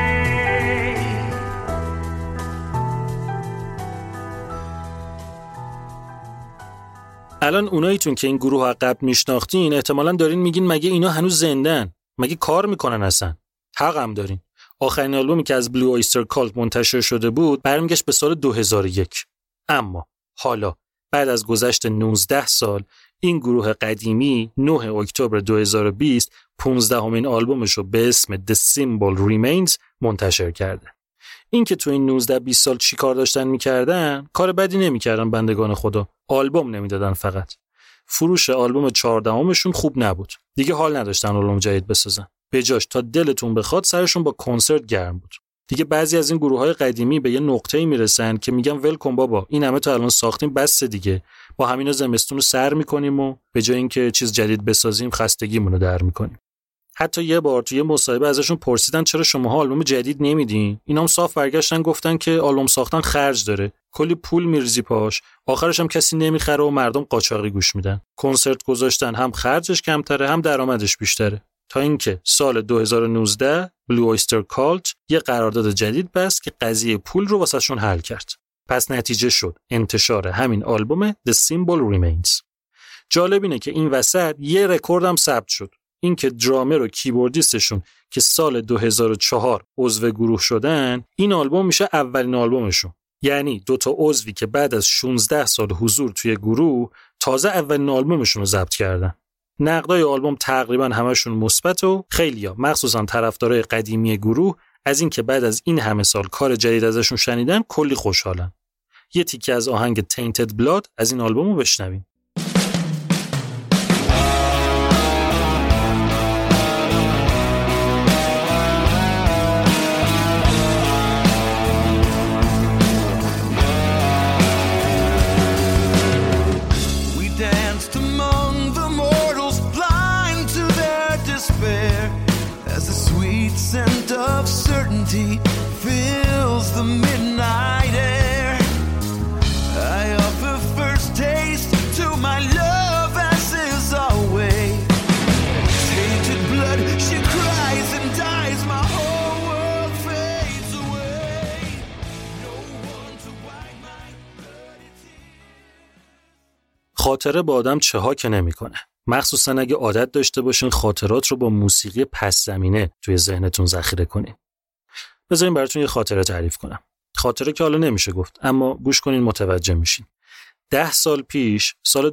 Speaker 7: الان اوناییتون که این گروه عقب میشناختین احتمالاً دارین میگین مگه اینا هنوز زندن؟ مگه کار میکنن اصلا؟ حق هم دارین. آخرین آلبومی که از بلو اویستر کالت منتشر شده بود برمیگشت به سال 2001. اما حالا بعد از گذشت 19 سال این گروه قدیمی 9 اکتبر 2020 15مین آلبومش رو به اسم The Symbol Remains منتشر کرده. این که تو این 19-20 سال چی کار داشتن میکردن؟ کار بدی نمیکردن بندگان خدا. آلبوم نمیدادن فقط. فروش آلبوم 14مشون خوب نبود. دیگه حال نداشتن آلبوم جدید بسازن. به جاش تا دلتون بخواد سرشون با کنسرت گرم بود. دیگه بعضی از این گروه‌های قدیمی به یه نقطه‌ای میرسن که میگن ول کن بابا، این همه تا الان ساختیم بس دیگه. با همینا زمستون رو سر میکنیم و به جای اینکه چیز جدید بسازیم خستگیمون رو در میکنیم. حتی یه بار توی مصاحبه ازشون پرسیدن چرا شماها آلبوم جدید نمیدین؟ اینا هم صاف برگشتن گفتن که آلبوم ساختن خرج داره، کلی پول میریزی پاش، آخرش هم کسی نمیخره و مردم قاچاقی گوش میدن. کنسرت گذاشتن هم خرجش کمتره هم درآمدش بیشتره. تا اینکه سال 2019 بلو اویستر کالت یه قرارداد جدید بست که قضیه پول رو واسهشون حل کرد. پس نتیجه شد انتشار همین آلبوم The Symbol Remains. جالب اینه که این وسط یه رکورد هم ثبت شد. این که درامر و کیبوردیستشون که سال 2004 عضو گروه شدن، این آلبوم میشه اولین آلبومشون. یعنی 2 تا عضوی که بعد از 16 سال حضور توی گروه تازه اولین آلبومشون رو ضبط کردن. نقدای آلبوم تقریبا همشون مثبت و خیلیا مخصوصا طرفدارای قدیمی گروه از این که بعد از این همه سال کار جدید ازشون شنیدن کلی خوشحالن. یه تیکه از آهنگ Tainted Blood از این آلبوم رو بشنویم. خاطره با آدم چه ها که نمیکنه. مخصوصا اگه عادت داشته باشین خاطرات رو با موسیقی پس زمینه توی ذهنتون ذخیره کنین. بذارین براتون یه خاطره تعریف کنم. خاطره که حالا نمیشه گفت، اما گوش کنین متوجه میشین. 10 سال پیش، سال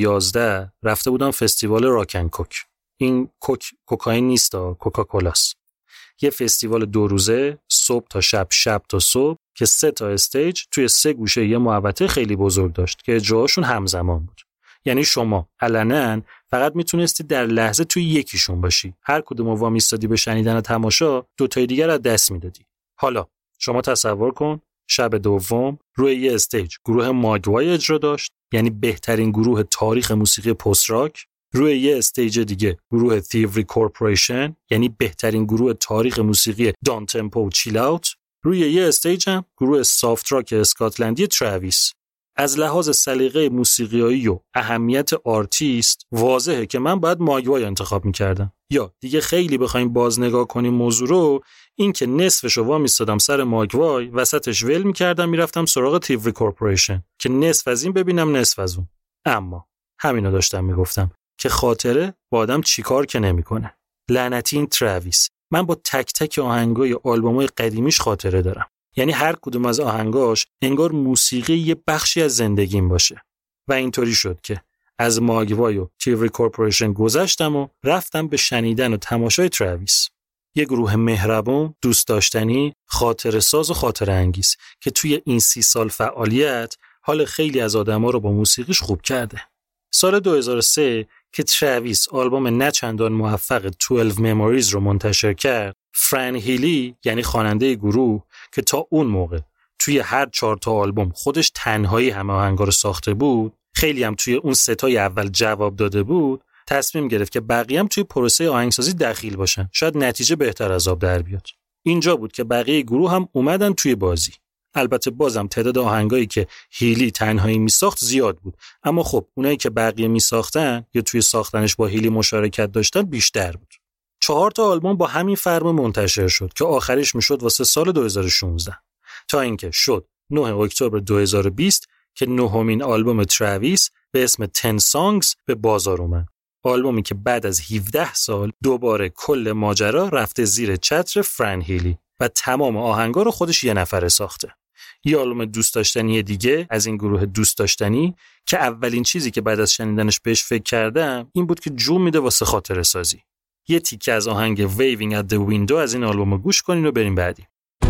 Speaker 7: 2011 رفته بودم فستیوال راکن کوک. این کوکائین نیست، کوکاکولاست. یه فستیوال 2 روزه، صبح تا شب، شب تا صبح، که 3 تا استیج توی 3 گوشه یه محوطه خیلی بزرگ داشت که اجراهاشون همزمان بود. یعنی شما علنا فقط میتونستی در لحظه توی یکیشون باشی. هر کدوم وامی ایستادی به شنیدن تماشا، 2 تای دیگر از دست میدادی. حالا شما تصور کن شب دوم روی یه استیج گروه ماگوای اجرا داشت، یعنی بهترین گروه تاریخ موسیقی پست راک. روی یه استیج دیگه گروه تیوری کورپوریشن، یعنی بهترین گروه تاریخ موسیقی دان تمپو و چیل اوت. روی یه استیج هم گروه سافت راک اسکاتلندی تراویس. از لحاظ سلیقه موسیقیایی و اهمیت آرتیست واضحه که من باید ماگوای انتخاب می‌کردم. یا دیگه خیلی بخوایم باز نگاه کنیم موضوع رو، این که نصفشو وا می‌ایستادم سر ماگوای، وسطش ول می‌کردم میرفتم سراغ تیوری کورپوریشن که نصف از این ببینم نصف از اون. اما همینو داشتم میگفتم که خاطره با آدم چیکار که نمی‌کنه. لعنتی این تراویس. من با تک تک آهنگای آلبومای قدیمیش خاطره دارم. یعنی هر کدوم از آهنگاش انگار موسیقی یه بخشی از زندگیم باشه. و اینطوری شد که از ماگوای و تیوری کورپوریشن گذشتم و رفتم به شنیدن و تماشای تراویس. یه گروه مهربون، دوست داشتنی، خاطره ساز و خاطره انگیز که توی این 30 سال فعالیت حال خیلی از آدما رو با موسیقیش خوب کرده. سال 2003 که تراویس آلبوم نه چندان موفق 12 Memories رو منتشر کرد، فران هیلی یعنی خواننده گروه که تا اون موقع توی هر 4 تا آلبوم خودش تنهایی همه آهنگا رو ساخته بود، خیلی هم توی اون 3 تای اول جواب داده بود، تصمیم گرفت که بقیه هم توی پروسه آهنگسازی دخیل باشن، شاید نتیجه بهتر از آب در بیاد. اینجا بود که بقیه گروه هم اومدن توی بازی. البته بازم تعداد آهنگایی که هیلی تنهایی میساخت زیاد بود، اما خب اونایی که بقیه میساختن یا توی ساختنش با هیلی مشارکت داشتن بیشتر بود. 4 تا آلبوم با همین فرم منتشر شد که آخریش میشد واسه سال 2016 تا اینکه شد 9 اکتبر 2020 که 9مین آلبوم تراویس به اسم 10 Songs به بازار اومد. آلبومی که بعد از 17 سال دوباره کل ماجرا رفته زیر چتر فران هیلی و تمام آهنگا رو خودش یه نفره ساخته. یه آلبوم دوست داشتنی دیگه از این گروه دوست داشتنی که اولین چیزی که بعد از شنیدنش بهش فکر کردم این بود که جون میده واسه خاطره سازی. یه تیکه از آهنگ Waving at the Window از این آلبوم رو گوش کنین و بریم بعدی.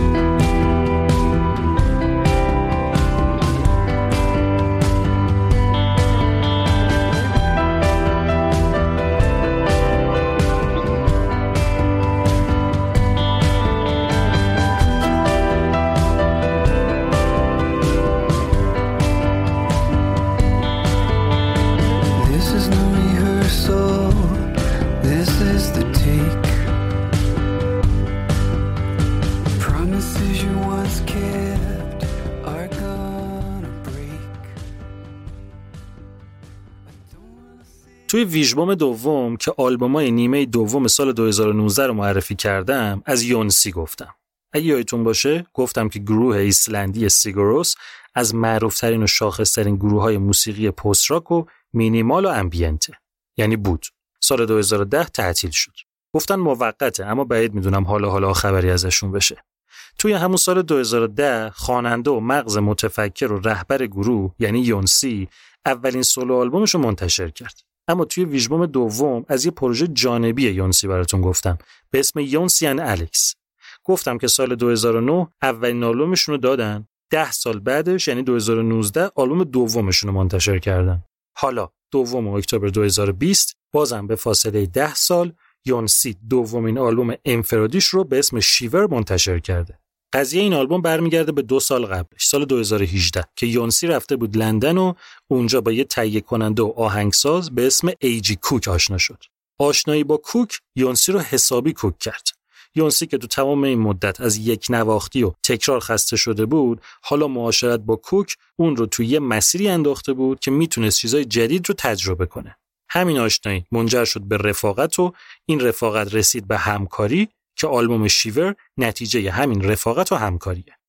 Speaker 7: توی ویژبوم دوم که آلبومای نیمه دوم سال 2019 رو معرفی کردم از یونسی گفتم. اگه یادتون باشه گفتم که گروه ایسلندی سیگوروس از معروفترین و شاخصترین گروه‌های موسیقی پست راک و مینیمال و امبینته. یعنی بود. سال 2010 تعطیل شد. گفتن موقته اما بعید میدونم حالا خبری ازشون بشه. توی همون سال 2010 خواننده و مغز متفکر و رهبر گروه یعنی یونسی اولین سولو آلبومش رو منتشر کرد. اما توی ویژبوم دوم از یه پروژه جانبی یونسی براتون گفتم به اسم یونسی ان الکس. گفتم که سال 2009 اولین آلبومشون رو دادن، 10 سال بعدش یعنی 2019 آلبوم دومشون رو منتشر کردن. حالا 2 اکتبر 2020 بازم به فاصله 10 سال یونسی دومین آلبوم انفرادیش رو به اسم شیور منتشر کرده. قضیه این آلبوم برمیگرده به 2 سال قبلش، سال 2018 که یونسی رفته بود لندن و اونجا با یه تهیه کننده و آهنگساز به اسم ایجی کوک آشنا شد. آشنایی با کوک یونسی رو حسابی کوک کرد. یونسی که تو تمام این مدت از یک نواختی و تکرار خسته شده بود، حالا معاشرت با کوک اون رو توی یه مسیری انداخته بود که میتونست چیزای جدید رو تجربه کنه. همین آشنایی منجر شد به رفاقت و این رفاقت رسید به همکاری که آلبوم شیور نتیجه همین رفاقت و همکاریه.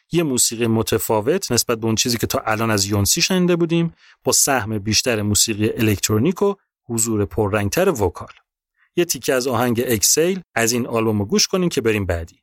Speaker 7: یه موسیقی متفاوت نسبت به اون چیزی که تا الان از یونسی شنیده بودیم، با سهم بیشتر موسیقی الکترونیک و حضور پررنگتر وکال. یه تیکه از آهنگ اکسیل از این آلبوم رو گوش کنیم که بریم بعدی.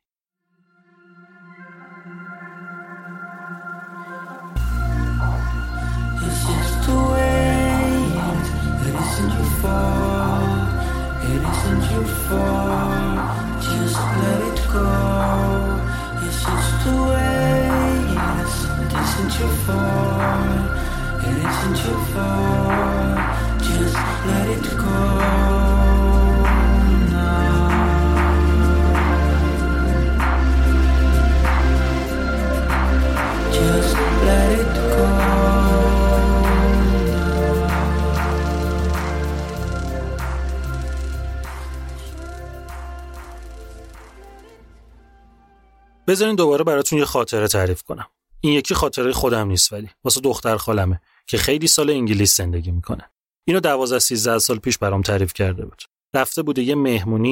Speaker 7: بذارین دوباره براتون یه خاطره تعریف کنم. این یکی خاطره خودم نیست، ولی واسه دختر خالمه که خیلی سال انگلیس زندگی میکنه. اینو 12-13 سال پیش برام تعریف کرده بود. رفته بوده یه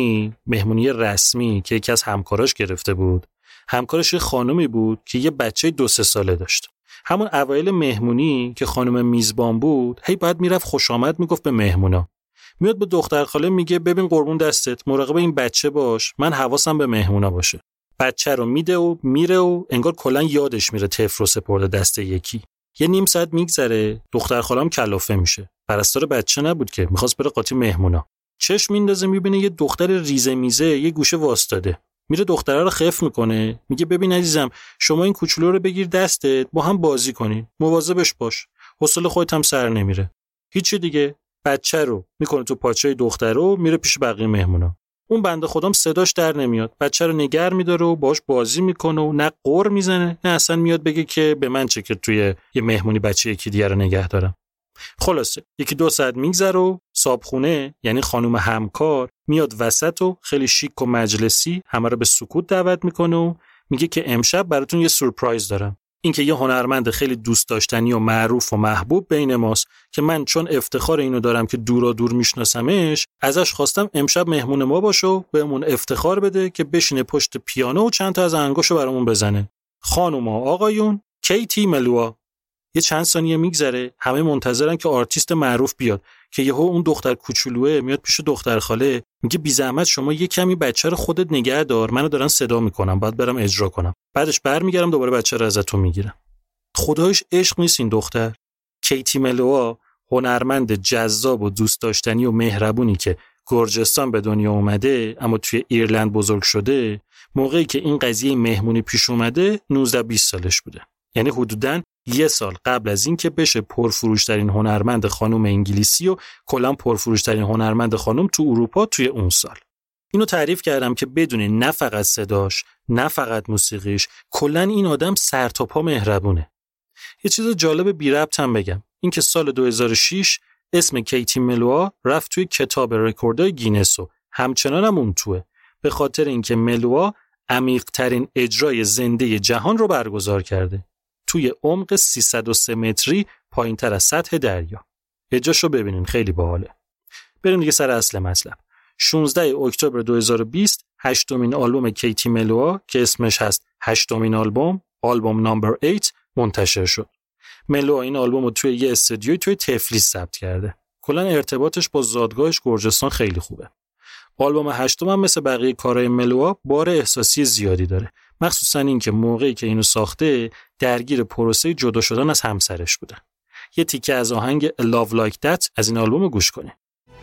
Speaker 7: مهمونی رسمی که یکی از همکاراش گرفته بود. همکارش یه خانومی بود که یه بچه 2-3 ساله داشت. همون اوایل مهمونی که خانم میزبان بود، هی بعد میرفت خوش آمد میگفت به مهمونا. میاد به دختر خاله میگه ببین قربون دستت، مراقب این بچه باش، من حواسم به مهمونا باشه. بچه رو میده و میره و انگار کلا یادش میره طفل رو سپرده دست یکی. یه نیم ساعت میگذره، دختر خالم کلافه میشه. پرستار بچه نبود که، میخواست بره قاطی مهمونا. چشم میندازه میبینه یه دختر ریزه میزه یه گوشه واسطاده. میره دختره رو خف میکنه، میگه ببین عزیزم، شما این کوچولو رو بگیر دستت، با هم بازی کنین، مواظبش باش، حوصله خودت هم سر نمیره. هیچی دیگه. بچه رو میکنه تو پاچه دختر رو، میره پیش بقیه مهمونا. اون بنده خودم صداش در نمیاد، بچه رو نگر میداره و باش بازی میکنه و نه قر میزنه نه اصلا میاد بگه که به من چه که توی یه مهمونی بچه یکی دیگه رو نگه دارم. خلاصه 1-2 ساعت میگذره و صابخونه یعنی خانم همکار میاد وسط و خیلی شیک و مجلسی همه رو به سکوت دعوت میکنه و میگه که امشب براتون یه سورپرایز دارم. این که یه هنرمند خیلی دوست داشتنی و معروف و محبوب بین ماست که من چون افتخار اینو دارم که دورا دور میشناسمش، ازش خواستم امشب مهمون ما باشه و بهمون افتخار بده که بشینه پشت پیانو و چند تا از آهنگاشو برامون بزنه. خانوما آقایون، کیتی ملوا. یه چند ثانیه میگذره، همه منتظرن که آرتیست معروف بیاد که یهو اون دختر کوچولوه میاد پیش دختر خاله، میگه بی زحمت شما یه کمی بچه رو خودت نگه دار، منو دارن صدا میکنم، باید برم اجرا کنم. بعدش برمیگردم دوباره بچه رو ازتون میگیرم. خدایش عشق نیست این دختر. کیتی ملوا، هنرمند جذاب و دوست داشتنی و مهربونی که گرجستان به دنیا اومده اما توی ایرلند بزرگ شده، موقعی که این قضیه مهمونی پیش اومده 19-20 سالش بوده. یعنی حدوداً 1 سال قبل از این که بشه پرفروشترین هنرمند خانم انگلیسی و کلاً پرفروشترین هنرمند خانم تو اروپا توی اون سال. اینو تعریف کردم که بدونین نه فقط صداش، نه فقط موسیقیش، کلاً این آدم سر تا پا مهربونه. یه چیز جالب بی ربط هم بگم، این که سال 2006 اسم کیتی ملوا رفت توی کتاب رکوردهای گینس و همچنان هم اون توه، به خاطر اینکه ملوا عمیق‌ترین اجرای زنده جهان رو برگزار کرده. توی عمق 303 متری پایین‌تر از سطح دریا. اجراشو ببینین، خیلی باحاله. بریم دیگه سر اصل مطلب. 16 اکتبر 2020 8مین آلبوم کیتی ملوا که اسمش هست 8مین آلبوم نمبر 8 منتشر شد. ملوا این آلبوم رو توی یه استودیوی توی تفلیس ثبت کرده. کلاً ارتباطش با زادگاهش گرجستان خیلی خوبه. آلبوم 8 هم مثل بقیه کارهای ملوا بار احساسی زیادی داره. مخصوصا این که موقعی که اینو ساخته درگیر پروسه جدا شدن از همسرش بوده. یه تیکه از آهنگ Love Like That از این آلبوم گوش کنید.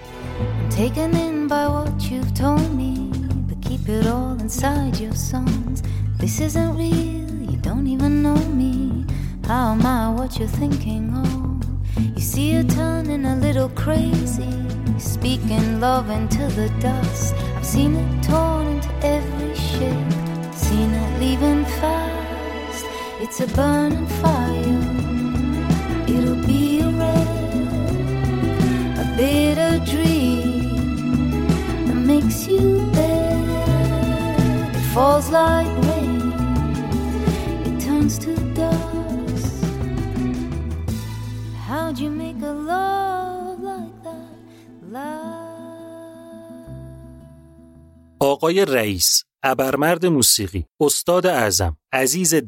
Speaker 14: Taken in by what you've told me, but keep it all inside your songs. This isn't real, you don't even know me. How am I what you're thinking of? You see you're turning a little crazy, speaking love into the dust. I've seen it torn into every shape, seen it leaving fast. It's a burning fire, it'll be a red, a bitter dream that makes you bad. It falls like rain, it turns to dust. How'd you make a love like that last?
Speaker 7: آقای رئیس، ابرمرد موسیقی، استاد اعظم، عزیز دل،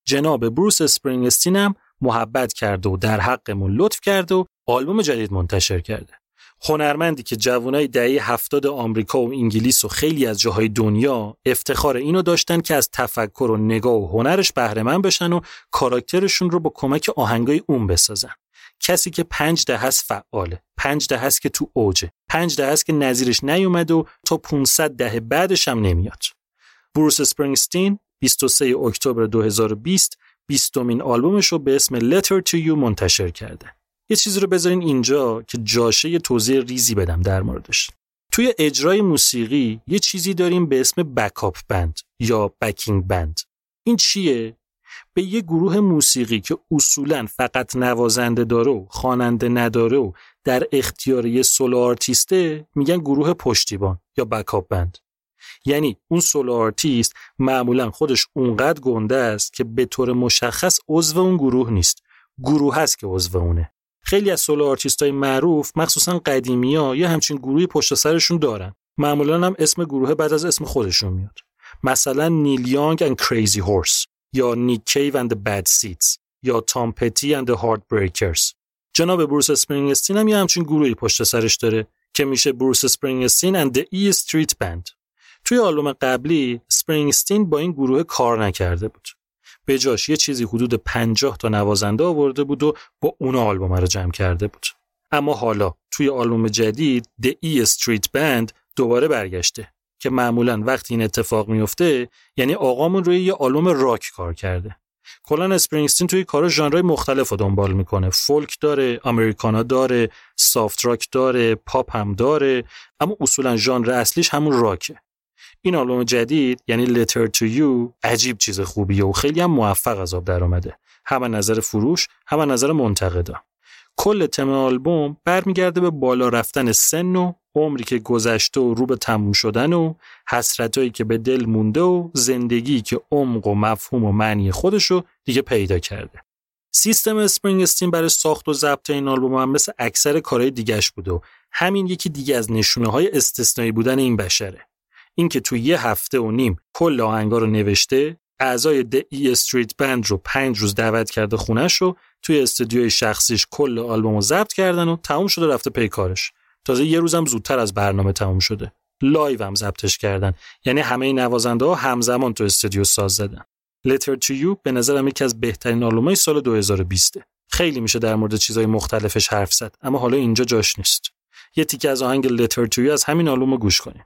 Speaker 7: جناب بروس اسپرینگستین هم محبت کرده و در حقمون لطف کرده و آلبوم جدید منتشر کرده. هنرمندی که جوانای دهه 70 آمریکا و انگلیس و خیلی از جاهای دنیا افتخار اینو داشتن که از تفکر و نگاه و هنرش بهره مند بشن و کاراکترشون رو با کمک آهنگای اون بسازن. کسی که 5 دهه است فعاله، 5 دهه است که تو اوجه، 5 دهه است که نظیرش نیومد و تا 500 دهه بعدش هم نمیاد. بروس اسپرینگستین 23 اکتبر 2020 20مین آلبومش رو به اسم Letter to You منتشر کرده. یه چیزی رو بذارین اینجا که جاشه یه توضیح ریزی بدم در موردش. توی اجرای موسیقی یه چیزی داریم به اسم بکاپ بند یا بکینگ بند. این چیه؟ به یه گروه موسیقی که اصولاً فقط نوازنده داره و خواننده نداره و در اختیار یه سولو آرتیسته میگن گروه پشتیبان یا بکاپ بند. یعنی اون سولو آرتیست معمولاً خودش اونقدر گنده است که به طور مشخص عضو اون گروه نیست. گروه هست که عضو اونه. خیلی از سولو آرتیستای معروف مخصوصاً قدیمی‌ها یه همچین گروهی پشت سرشون دارن. معمولاً هم اسم گروه بعد از اسم خودشون میاد. مثلا نیل یانگ and Crazy Horse یا نیک کیو and the Bad Seeds یا تام پتی and the Heartbreakers. جناب بروس اسپرینگستین هم یه همچین گروهی پشت سرش داره که میشه بروس اسپرینگستین and the E Street Band. توی آلبوم قبلی اسپرینگستین با این گروه کار نکرده بود. به جاش یه چیزی حدود 50 تا نوازنده آورده بود و با اونا آلبوم رو جمع کرده بود. اما حالا توی آلبوم جدید The E Street Band دوباره برگشته که معمولاً وقتی این اتفاق میفته یعنی آقامون روی یه آلبوم راک کار کرده. کلاً اسپرینگستین توی کارا ژانرهای مختلف رو دنبال میکنه. فولک داره، امریکانا داره، سافت راک داره، پاپ هم داره، اما اصولاً ژانر اصلیش همون راکه. این آلبوم جدید یعنی Letter to You عجیب چیز خوبیه و خیلی هم موفق از آب در اومده. هم از نظر فروش، هم از نظر منتقدا. کل تم آلبوم برمیگرده به بالا رفتن سن و عمری که گذشته و رو به تموم شدن و حسرتایی که به دل مونده و زندگی که عمق و مفهوم و معنی خودشو دیگه پیدا کرده. سیستم اسپرینگستین برای ساخت و ضبط این آلبوم هم مثل اکثر کارهای دیگه‌اش بوده و همین یکی دیگه از نشونه‌های استثنایی بودن این بشره. این که توی 1.5 هفته کل آهنگا رو نوشته، اعضای The E Street Band رو 5 روز دعوت کرده خونه‌ش رو، توی استودیوی شخصیش کل آلبوم رو ضبط کردن و تموم شده رفته پی کارش. تازه یه روزم زودتر از برنامه تموم شده. لایو هم ضبطش کردن. یعنی همه نوازنده‌ها همزمان تو استودیو ساز زدن. Letter to You به نظرم یکی از بهترین آلبومای سال 2020. خیلی میشه در مورد چیزای مختلفش حرف زد، اما حالا اینجا جاش نیست. یه تیکه از آهنگ Letter to You از همین آلبوم گوش کنیم.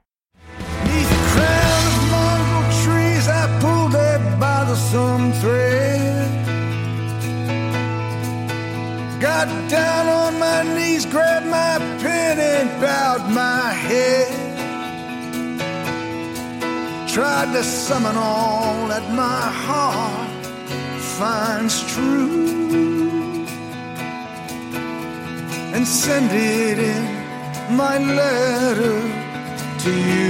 Speaker 8: Some thread. Got down on my knees, grabbed my pen and bowed my head. Tried to summon all that my heart finds true and send it in my letter to you.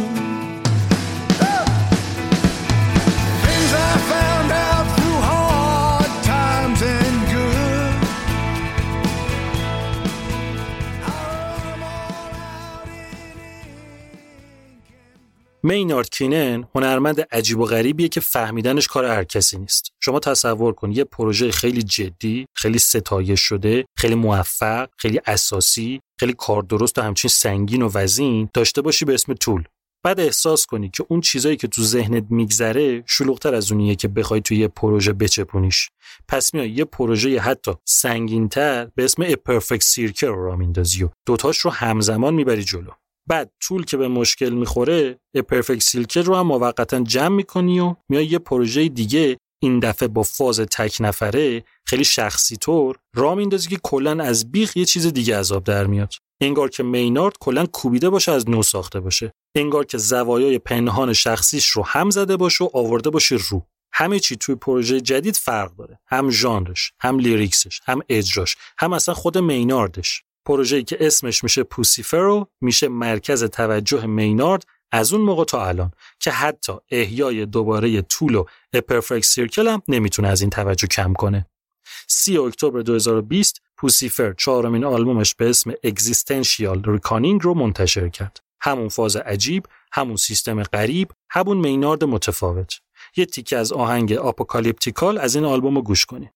Speaker 8: I found out through hard times and good.
Speaker 7: مینارد کینن هنرمند عجیب و غریبیه که فهمیدنش کار هر کسی نیست. شما تصور کن یه پروژه خیلی جدی، خیلی ستایش شده، خیلی موفق، خیلی اساسی، خیلی کار درست و همچین سنگین و وزین داشته باشی به اسم طول. بعد احساس کنی که اون چیزایی که تو ذهنت میگذره شلوغ‌تر از اونیه که بخوای توی یه پروژه بچپونیش. پس میای یه پروژه حتی سنگین‌تر به اسم A Perfect Circle رو راه میندازی و دوتاش رو همزمان میبری جلو. بعد طول که به مشکل میخوره A Perfect Circle رو هم موقتاً جمع میکنی و میای یه پروژه دیگه این دفعه با فاز تک نفره خیلی شخصی طور راه میندازی که کلاً از بیخ یه چیز دیگه از آب در میاد. انگار که مینارد کلاً کوبیده باشه از نو ساخته باشه. انگار که زوایای پنهان شخصیش رو هم زده باشه و آورده باشه رو. همه چی توی پروژه جدید فرق داره. هم ژانرش، هم لیریکسش، هم اجراش، هم اصلا خود میناردش. پروژه‌ای که اسمش میشه پوسیفرو میشه مرکز توجه مینارد از اون موقع تا الان که حتی احیای دوباره طول و A Perfect Circle هم نمیتونه از این توجه کم کنه. 30 اکتبر 2020 پوسیفر 4مین آلبومش به اسم Existential Reckoning رو منتشر کرد. همون فاز عجیب، همون سیستم غریب، همون مینارد متفاوت. یه تیکه از آهنگ آپوکالیپتیکال از این آلبوم رو گوش کنید.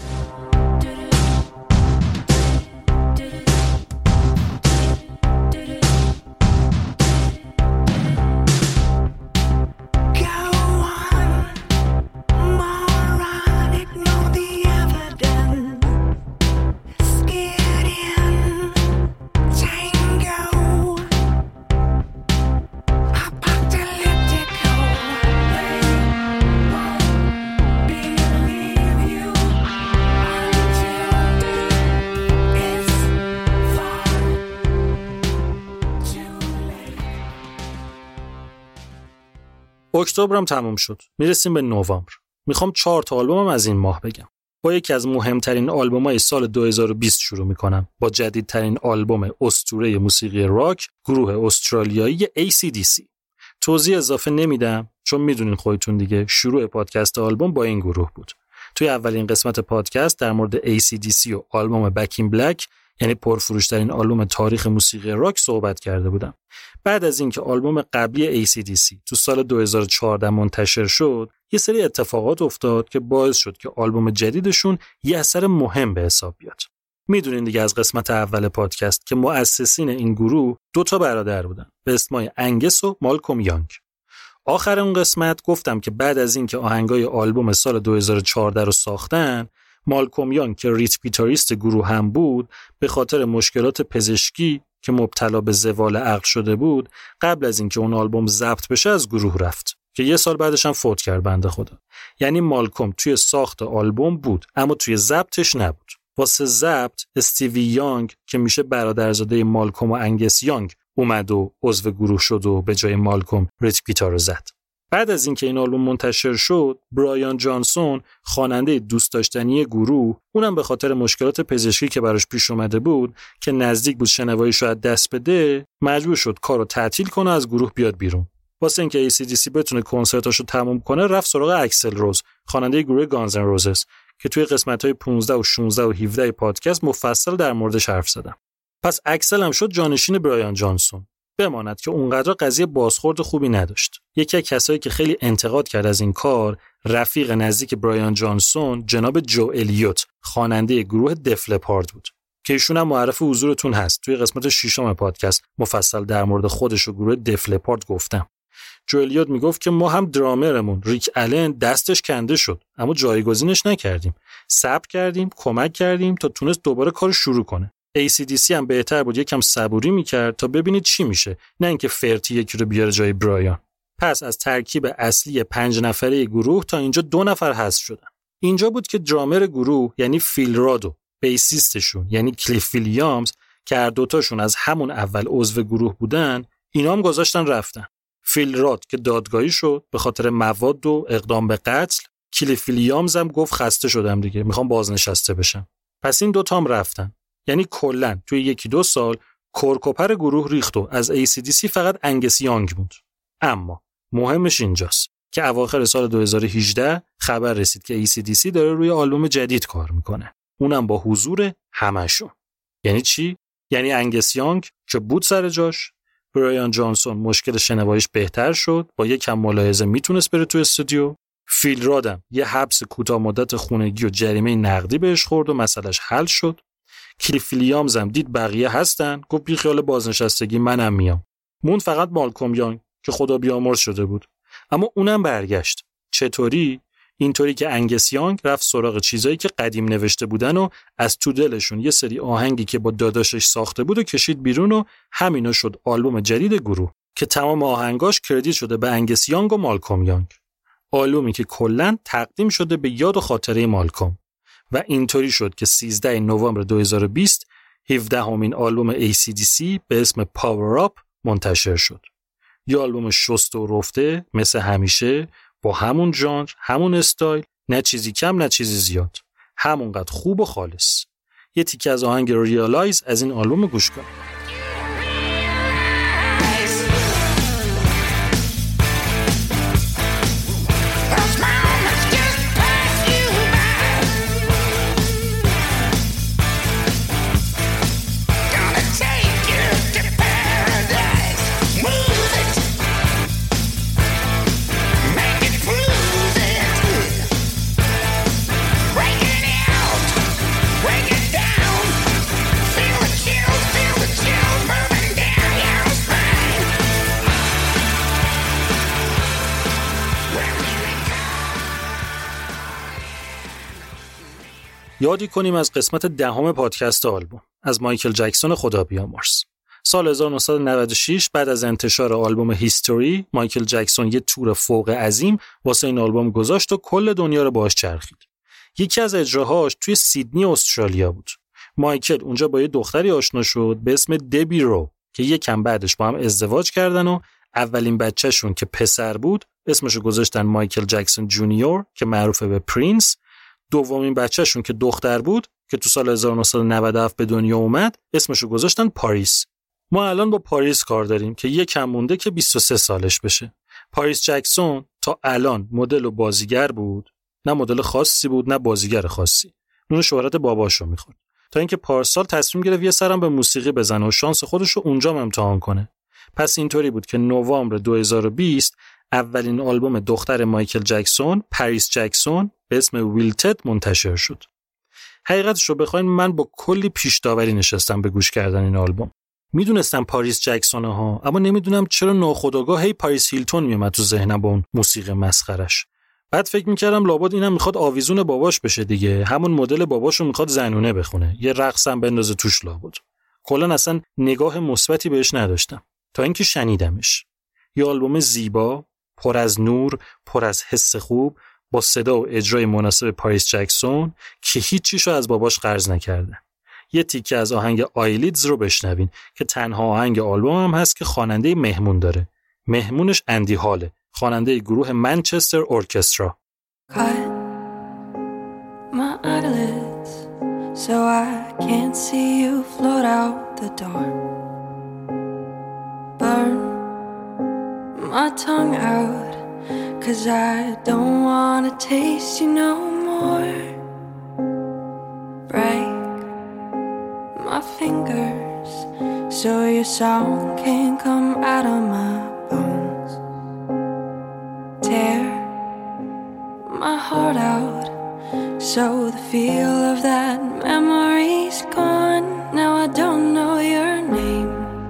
Speaker 7: اکتبرم تموم شد. میرسیم به نوامبر. میخوام 4 تا آلبومم از این ماه بگم. با یکی از مهمترین آلبوم‌های سال 2020 شروع میکنم. با جدیدترین آلبوم اسطوره موسیقی راک گروه استرالیایی AC/DC. توضیح اضافه نمیدم چون میدونین خودتون دیگه شروع پادکست آلبوم با این گروه بود. توی اولین قسمت پادکست در مورد AC/DC و آلبوم بک این بلک، یعنی پرفروش‌ترین آلبوم تاریخ موسیقی راک، صحبت کرده بودم. بعد از اینکه آلبوم قبلی AC/DC تو سال 2014 منتشر شد، یه سری اتفاقات افتاد که باعث شد که آلبوم جدیدشون یه اثر مهم به حساب بیاد. میدونین دیگه از قسمت اول پادکست که مؤسسین این گروه 2 برادر بودن به اسمای انگس و مالکوم یانگ. آخر اون قسمت گفتم که بعد از اینکه آهنگای آلبوم سال 2014 رو ساختن، مالکوم یانگ که ریتم گیتاریست گروه هم بود، به خاطر مشکلات پزشکی که مبتلا به زوال عقل شده بود، قبل از اینکه اون آلبوم ضبط بشه از گروه رفت که 1 سال بعدش هم فوت کرد بنده خدا. یعنی مالکوم توی ساخت آلبوم بود اما توی ضبطش نبود. واسه ضبط استیوی یانگ که میشه برادرزاده مالکوم و انگس یانگ اومد و عضو گروه شد و به جای مالکوم ریتم گیتار رو زد. بعد از اینکه این آلبوم منتشر شد، برایان جانسون، خواننده دوست داشتنی گروه، اونم به خاطر مشکلات پزشکی که براش پیش اومده بود که نزدیک بود شنواییش رو از دست بده، مجبور شد کارو تعطیل کنه، از گروه بیاد بیرون. واسه اینکه AC/DC بتونه کنسرتاشو تموم کنه، رفت سراغ اکسل روز، خواننده گروه گانز اند روزز که توی قسمت‌های 15 و 16 و 17 پادکست مفصل در موردش حرف زدم. پس اکسل هم شد جانشین برایان جانسون. بماند که اونقدر قضیه بازخورد خوبی نداشت. یکی از کسایی که خیلی انتقاد کرد از این کار، رفیق نزدیک برایان جانسون، جناب جو الیوت، خواننده گروه دف لپارد بود که ایشون هم معرف حضورتون هست. توی قسمت 6 پادکست مفصل در مورد خودش و گروه دف لپارد گفتم. جو الیوت میگفت که ما هم درامرمون ریک آلن دستش کنده شد اما جایگزینش نکردیم. صبر کردیم، کمک کردیم تا تونست دوباره کار شروع کنه. AC/DC هم بهتر بود یکم صبوری میکرد تا ببینید چی میشه، نه اینکه فرتی یکی رو بیاره جای برایان. پس از ترکیب اصلی 5 نفره گروه تا اینجا 2 نفر حذف شدن. اینجا بود که درامر گروه یعنی فیل رادو، بیسیستشون یعنی کلیف ویلیامز که هر دوتاشون از همون اول عضو گروه بودن، اینا هم گذاشتن رفتن. فیل راد که دادگاهی شد به خاطر مواد و اقدام به قتل، کلیف ویلیامز هم گفت خسته شدم دیگه، میخوام بازنشسته بشم. پس این 2 تا هم رفتن. یعنی کلاً توی 1-2 سال کورکوپر گروه ریخت و از AC/DC فقط انگس یانگ بود. اما مهمش اینجاست که اواخر سال 2018 خبر رسید که AC/DC داره روی آلبوم جدید کار میکنه. اونم با حضور همشون. یعنی چی؟ یعنی انگس یانگ که بود سر جاش، برایان جانسون مشکل شنواییش بهتر شد، با یکم ملاحظه میتونست بره تو استودیو. فیل رادم یه حبس کوتاه مدت خونگی و جریمه نقدی بهش خورد و مسئلهش حل شد. کلیف ویلیامز هم دید بقیه هستن، گفت بی خیال بازنشستگی، منم میام. موند فقط مالکوم یانگ که خدا بیامرز شده بود. اما اونم برگشت. چطوری؟ اینطوری که انگس یانگ رفت سراغ چیزایی که قدیم نوشته بودن و از تو دلشون یه سری آهنگی که با داداشش ساخته بود و کشید بیرون و همینا شد آلبوم جدید گروه که تمام آهنگاش کردیت شده به انگس یانگ و مالکوم یانگ. آلبومی که کلاً تقدیم شده به یاد و خاطره مالکوم. و اینطوری شد که 13 نوامبر 2020 17مین آلبوم AC/DC به اسم پاور آپ منتشر شد. یه آلبوم شسته و رفته مثل همیشه، با همون ژانر، همون استایل، نه چیزی کم نه چیزی زیاد، همونقدر خوب و خالص. یه تیکه از آهنگ ریالایز از این آلبوم گوش کنید.
Speaker 8: Make it prove
Speaker 7: یادی کنیم از قسمت 10 پادکست آلبوم از مایکل جکسون خدا بیامرز. سال 1996 بعد از انتشار آلبوم هیستوری، مایکل جکسون یه تور فوق عظیم واسه این آلبوم گذاشت و کل دنیا رو باهاش چرخید. یکی از اجراهاش توی سیدنی استرالیا بود. مایکل اونجا با یه دختری آشنا شد به اسم دبی رو که یکم بعدش با هم ازدواج کردن و اولین بچه‌شون که پسر بود اسمشو گذاشتن مایکل جکسون جونیور که معروفه به پرینس. دومین بچه‌شون که دختر بود که تو سال 1997 به دنیا اومد اسمشو گذاشتن پاریس. ما الان با پاریس کار داریم که یکم مونده که 23 سالش بشه. پاریس جکسون تا الان مدل و بازیگر بود، نه مدل خاصی بود نه بازیگر خاصی. نون شهرت باباشو میخورد. تا اینکه پارسال تصمیم گرفت یه سرم به موسیقی بزنه و شانس خودشو اونجا امتحان کنه. پس اینطوری بود که نوامبر 2020 اولین آلبوم دختر مایکل جکسون، پاریس جکسون به اسم ویلتد منتشر شد. حقیقتش رو بخواین من با کلی پیش داوری نشستم به گوش کردن این آلبوم. میدونستم پاریس جکسونه ها، اما نمیدونم چرا ناخودآگاه هی پاریس هیلتون میومد تو ذهنم با اون موسیقی مسخرش. بعد فکر میکردم لابد اینم میخواد آویزون باباش بشه دیگه، همون مدل باباشو میخواد زنونه بخونه، یه رقص هم بندازه توش لابد. کلا اصلا نگاه مثبتی بهش نداشتم تا اینکه شنیدمش. یه آلبوم زیبا، پر از نور، پر از حس خوب، با صدا و اجرای مناسب پاریس جکسون که هیچیشو از باباش قرض نکرده. یه تیکه از آهنگ آیلیدز رو بشنوین که تنها آهنگ آلبوم هم هست که خواننده مهمون داره. مهمونش اندی هاله، خواننده گروه منچستر ارکسترا.
Speaker 15: My eyelids so I can't see you float out the door. Burn my tongue out 'cause I don't wanna taste you no more. Break my fingers so your song can't come out of my bones. Tear my heart out so the feel of that memory's gone. Now I don't know your name.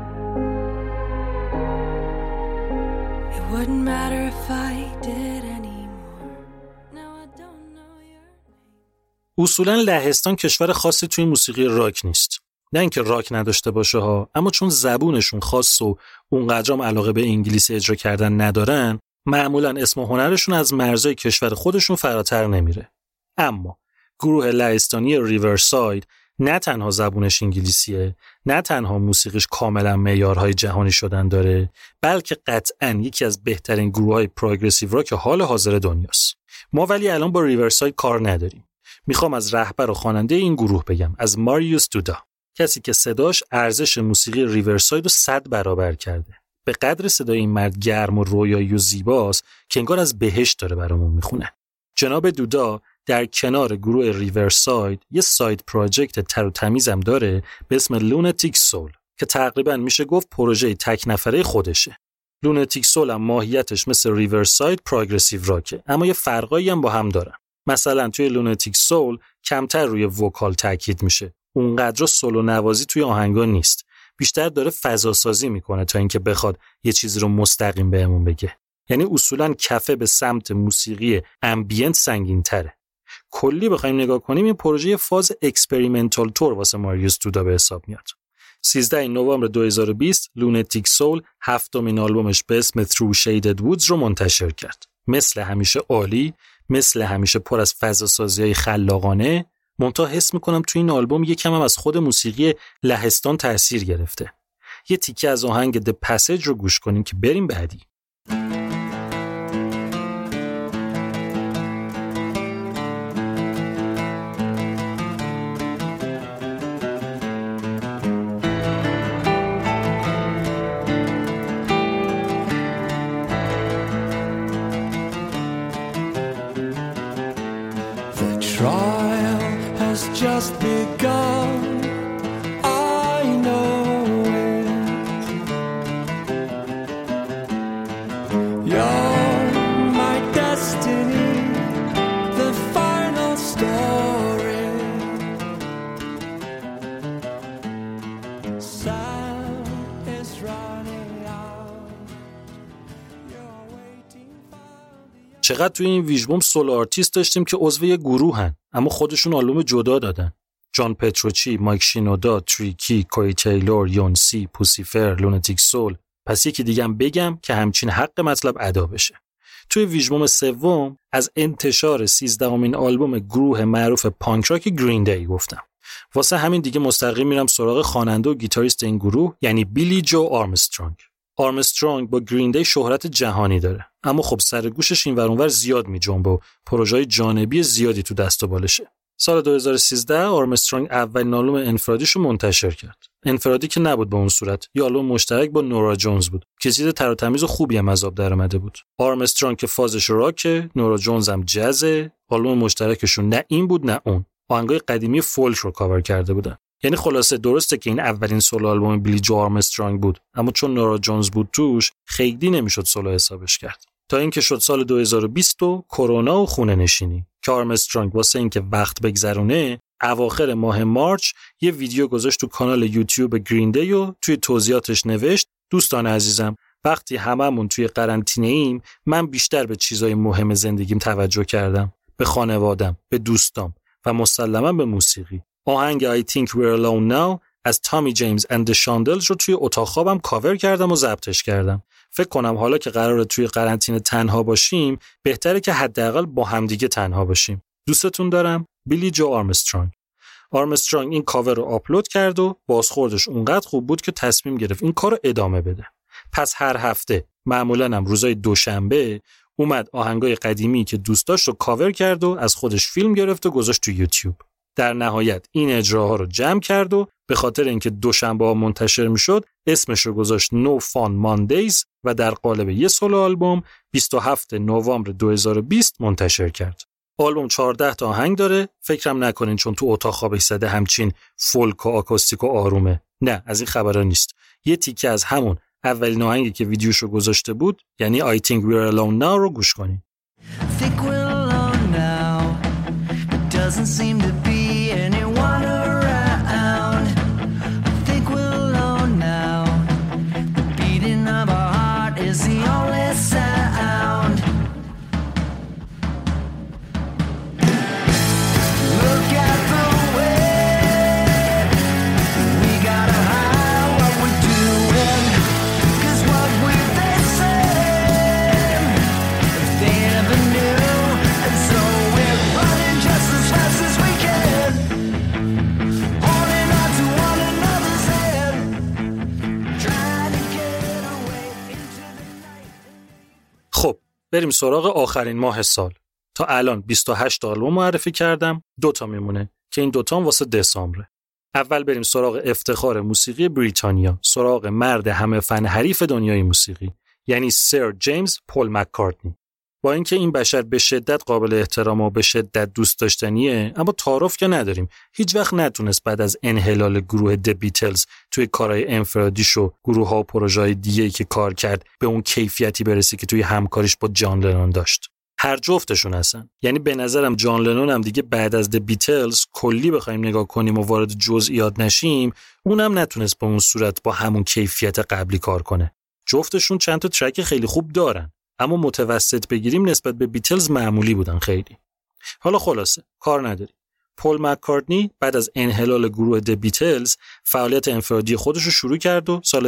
Speaker 15: It wouldn't matter if I did anymore. Now I don't know your name.
Speaker 7: اصولاً لهستان کشور خاصی توی موسیقی راک نیست. نه اینکه راک نداشته باشه ها، اما چون زبونشون خاص و اونقدرام علاقه به انگلیسی اجرا کردن ندارن، معمولاً اسم و هنرشون از مرزهای کشور خودشون فراتر نمیره. اما گروه لهستانی ریورساید نه تنها زبونش انگلیسیه، نه تنها موسیقیش کاملا معیارهای جهانی شدن داره، بلکه قطعاً یکی از بهترین گروه‌های پروگرسیو راک حال حاضر دنیاست. ما ولی الان با ریورساید کار نداریم. میخوام از رهبر و خواننده این گروه بگم، از ماریوس دودا، کسی که صداش ارزش موسیقی ریورساید رو 100 برابر کرده. به قدر صدای این مرد گرم و رویایی و زیباست که انگار از بهشت داره برامون میخونه. جناب دودا در کنار گروه ریورساید یه ساید پراجکت تر و تمیزم داره به اسم لوناتیک سول که تقریبا میشه گفت پروژه تک نفره خودشه. لوناتیک سول هم ماهیتش مثل ریورساید پروگرسیو راکه، اما یه فرقایی هم با هم دارن. مثلا توی لوناتیک سول کمتر روی وکال تاکید میشه، اونقدر سولو نوازی توی آهنگا نیست، بیشتر داره فضا سازی میکنه تا اینکه بخواد یه چیزی رو مستقیم بهمون بگه. یعنی اصولاً کفه به سمت موسیقی امبینت سنگین تره. کلی بخوایم نگاه کنیم این پروژه فاز اکسپریمنتال تور واسه ماریوس دودا به حساب میاد. 13 نوامبر 2020 لوناتیک سول 7مین آلبومش به اسم Through Shaded Woods رو منتشر کرد. مثل همیشه عالی، مثل همیشه پر از فضا سازی‌های خلاقانه. منتها حس میکنم تو این آلبوم یکم هم از خود موسیقی لهستان تأثیر گرفته. یه تیکه از آهنگ The Passage رو گوش کنیم که بریم بعدی.
Speaker 8: Just begun, I know it. You're my destiny, the final story. Sun is running out. You're waiting for the...
Speaker 7: چقدر توی این ویژبوم سولو آرتیست داشتیم که عضو یه گروهن، اما خودشون آلبوم جدا دادن. جان پتروچی، مایک شینودا، تریکی، کوری تیلور، یونسی، پوسیفر، لوناتیک سول. پس یکی دیگه هم بگم که همچین حق مطلب ادا بشه. توی ویژبوم سوم از انتشار 13مین آلبوم گروه معروف پانک راک گرین دی گفتم. واسه همین دیگه مستقیم میرم سراغ خواننده و گیتاریست این گروه، یعنی بیلی جو آرمسترانگ. آرمسترانگ با گرین دی شهرت جهانی داره، اما خب سر گوشش این ور اون ور زیاد میجنبه و پروژه‌های جانبی زیادی تو دست و بالشه. سال 2013 آرمسترانگ اولین آلبوم انفرادیشو منتشر کرد. انفرادی که نبود به اون صورت، یه آلبوم مشترک با نورا جونز بود که چیز تر و تمیز و خوبی هم از آب در اومده بود. آرمسترانگ که فازش راکه، نورا جونز هم جزه. آلبوم مشترکشون نه این بود نه اون. آهنگای قدیمی فولک رو کاور کرده بودن. یعنی خلاصه درسته که این اولین سولو آلبوم بیلی جو آرمسترانگ بود، اما چون نورا جونز بود توش خیلی نمیشد سولو حسابش کرد. تا اینکه شد سال 2020 و کرونا و خونه نشینی که آرمسترانگ واسه اینکه وقت بگذرونه اواخر ماه مارچ یه ویدیو گذاشت تو کانال یوتیوب گرین دی و توی توضیحاتش نوشت: دوستان عزیزم، وقتی هممون توی قرنطینه ایم من بیشتر به چیزای مهم زندگیم توجه کردم، به خانوادم، به دوستام و مسلماً به موسیقی. آهنگ I Think We're Alone Now از تامی جیمز اند شاندلز رو توی اتاق خوابم کاور کردم و ضبطش کردم. فکر کنم حالا که قراره توی قرنطینه تنها باشیم بهتره که حداقل با همدیگه تنها باشیم. دوستتون دارم، بیلی جو آرمسترانگ. آرمسترانگ این کاور رو آپلود کرد و بازخوردش اونقدر خوب بود که تصمیم گرفت این کار رو ادامه بده. پس هر هفته، معمولاً هم روزای دوشنبه، اومد آهنگای قدیمی که دوست داشت رو کاور کرد و از خودش فیلم گرفت و گذاشت تو یوتیوب. در نهایت این اجراها رو جمع کرد و به خاطر اینکه دوشنبه‌ها منتشر میشد اسمش رو گذاشت No Fun Mondays و در قالب یه سولو آلبوم 27 نوامبر 2020 منتشر کرد. آلبوم 14 تا آهنگ داره. فکرم نکنین چون تو اتاق خوابش زده همچین فولک و آکوستیک و آرومه. نه، از این خبرا نیست. یه تیکه از همون اولین آهنگی که ویدیوشو گذاشته بود، یعنی I Think We're Alone Now رو گوش کنین.
Speaker 8: Think we're alone now. It doesn't seem to be anyone around. I think we're alone now. The beating of our heart is the only sound. Look at the way we gotta hide what we're doing. 'Cause what we've been saying, if they never knew. And so we're running just as fast as we can, holding on to one another's hand, trying to get away into the night.
Speaker 7: خب بریم سراغ آخرین ماه سال. تا الان 28 آلبوم معرفی کردم، 2 تا میمونه که این 2 تا واسه دسامبره. اول بریم سراغ افتخار موسیقی بریتانیا، سراغ مرد همه فن حریف دنیای موسیقی، یعنی سر جیمز پول مک‌کارتنی. با اینکه این بشر به شدت قابل احترام و به شدت دوست داشتنیه، اما تعارف که نداریم. هیچ وقت نتونست بعد از انحلال گروه د بیتلز توی کارهای انفرادیش و گروه‌ها و پروژه‌های دیگه‌ای که کار کرد به اون کیفیتی برسه که توی همکاریش با جان لنون داشت. هر جفتشون هستن. یعنی به نظرم جان لنون هم دیگه بعد از د بیتلز کلی بخوایم نگاه کنیم و وارد جزئیات نشیم، اونم نتونست به اون صورت با همون کیفیت قبلی کار کنه. جفتشون چند تا ترک خیلی خوب دارن، اما متوسط بگیریم نسبت به بیتلز معمولی بودن خیلی. حالا خلاصه کار نداریم. پول مک‌کارتنی بعد از انحلال گروه د بیتلز فعالیت انفرادی خودش رو شروع کرد و سال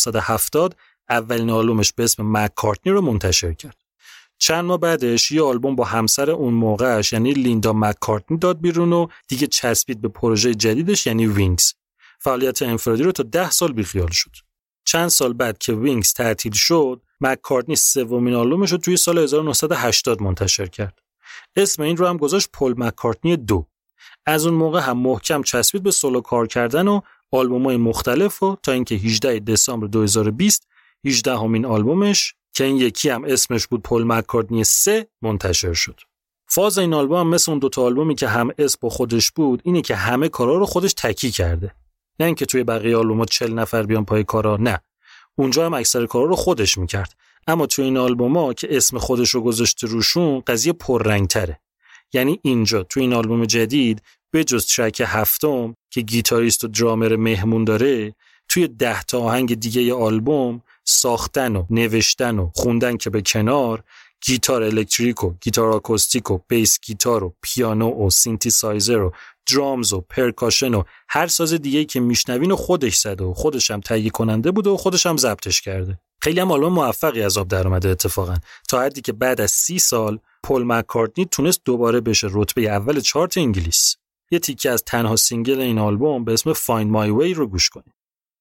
Speaker 7: 1970 اولین آلبومش به اسم مک‌کارتنی رو منتشر کرد. چند ماه بعدش یه آلبوم با همسر اون موقعش یعنی لیندا مک‌کارتنی داد بیرون و دیگه چسبید به پروژه جدیدش یعنی وینگز. فعالیت انفرادی رو تا 10 سال بیخیال شد. چند سال بعد که وینگز تعطیل شد، مک‌کارتنی سومین آلبومش رو توی سال 1980 منتشر کرد. اسم این رو هم گذاشت پول مک‌کارتنی 2. از اون موقع هم محکم چسبید به سولو کار کردن و آلبوم‌های مختلف و تا اینکه 18 دسامبر 2020 18مین آلبومش که این یکی هم اسمش بود پول مک‌کارتنی 3 منتشر شد. فاز این آلبوم هم مثل اون 2 تا آلبومی که هم اسم با خودش بود اینه که همه کارا رو خودش تکی کرده. نه اینکه توی بقیه آلبوم‌ها 40 نفر بیان پای کارا، نه. اونجا هم اکثر کارا رو خودش میکرد. اما توی این آلبوم‌ها که اسم خودش رو گذاشته روشون قضیه پررنگ‌تره. یعنی اینجا توی این آلبوم جدید به جز ترک هفتم که گیتاریست و درامر مهمون داره، توی 10 تا آهنگ دیگه ی آلبوم ساختن و نوشتن و خوندن که به کنار، گیتار الکتریک و گیتار آکوستیک و بیس گیتار و پیانو و سینتیسایزر و درامز و پرکاشن و هر ساز دیگه‌ای که میشنوین و خودش زده و خودش هم تهیه کننده بوده و خودش هم ضبطش کرده. خیلی هم آلبوم موفقی از آب در اومده اتفاقا، تا حدی که بعد از 30 سال پل مکارتنی تونست دوباره بشه رتبه اول چارت انگلیس. یه تیکه از تنها سینگل این آلبوم به اسم Find My Way رو گوش کنید.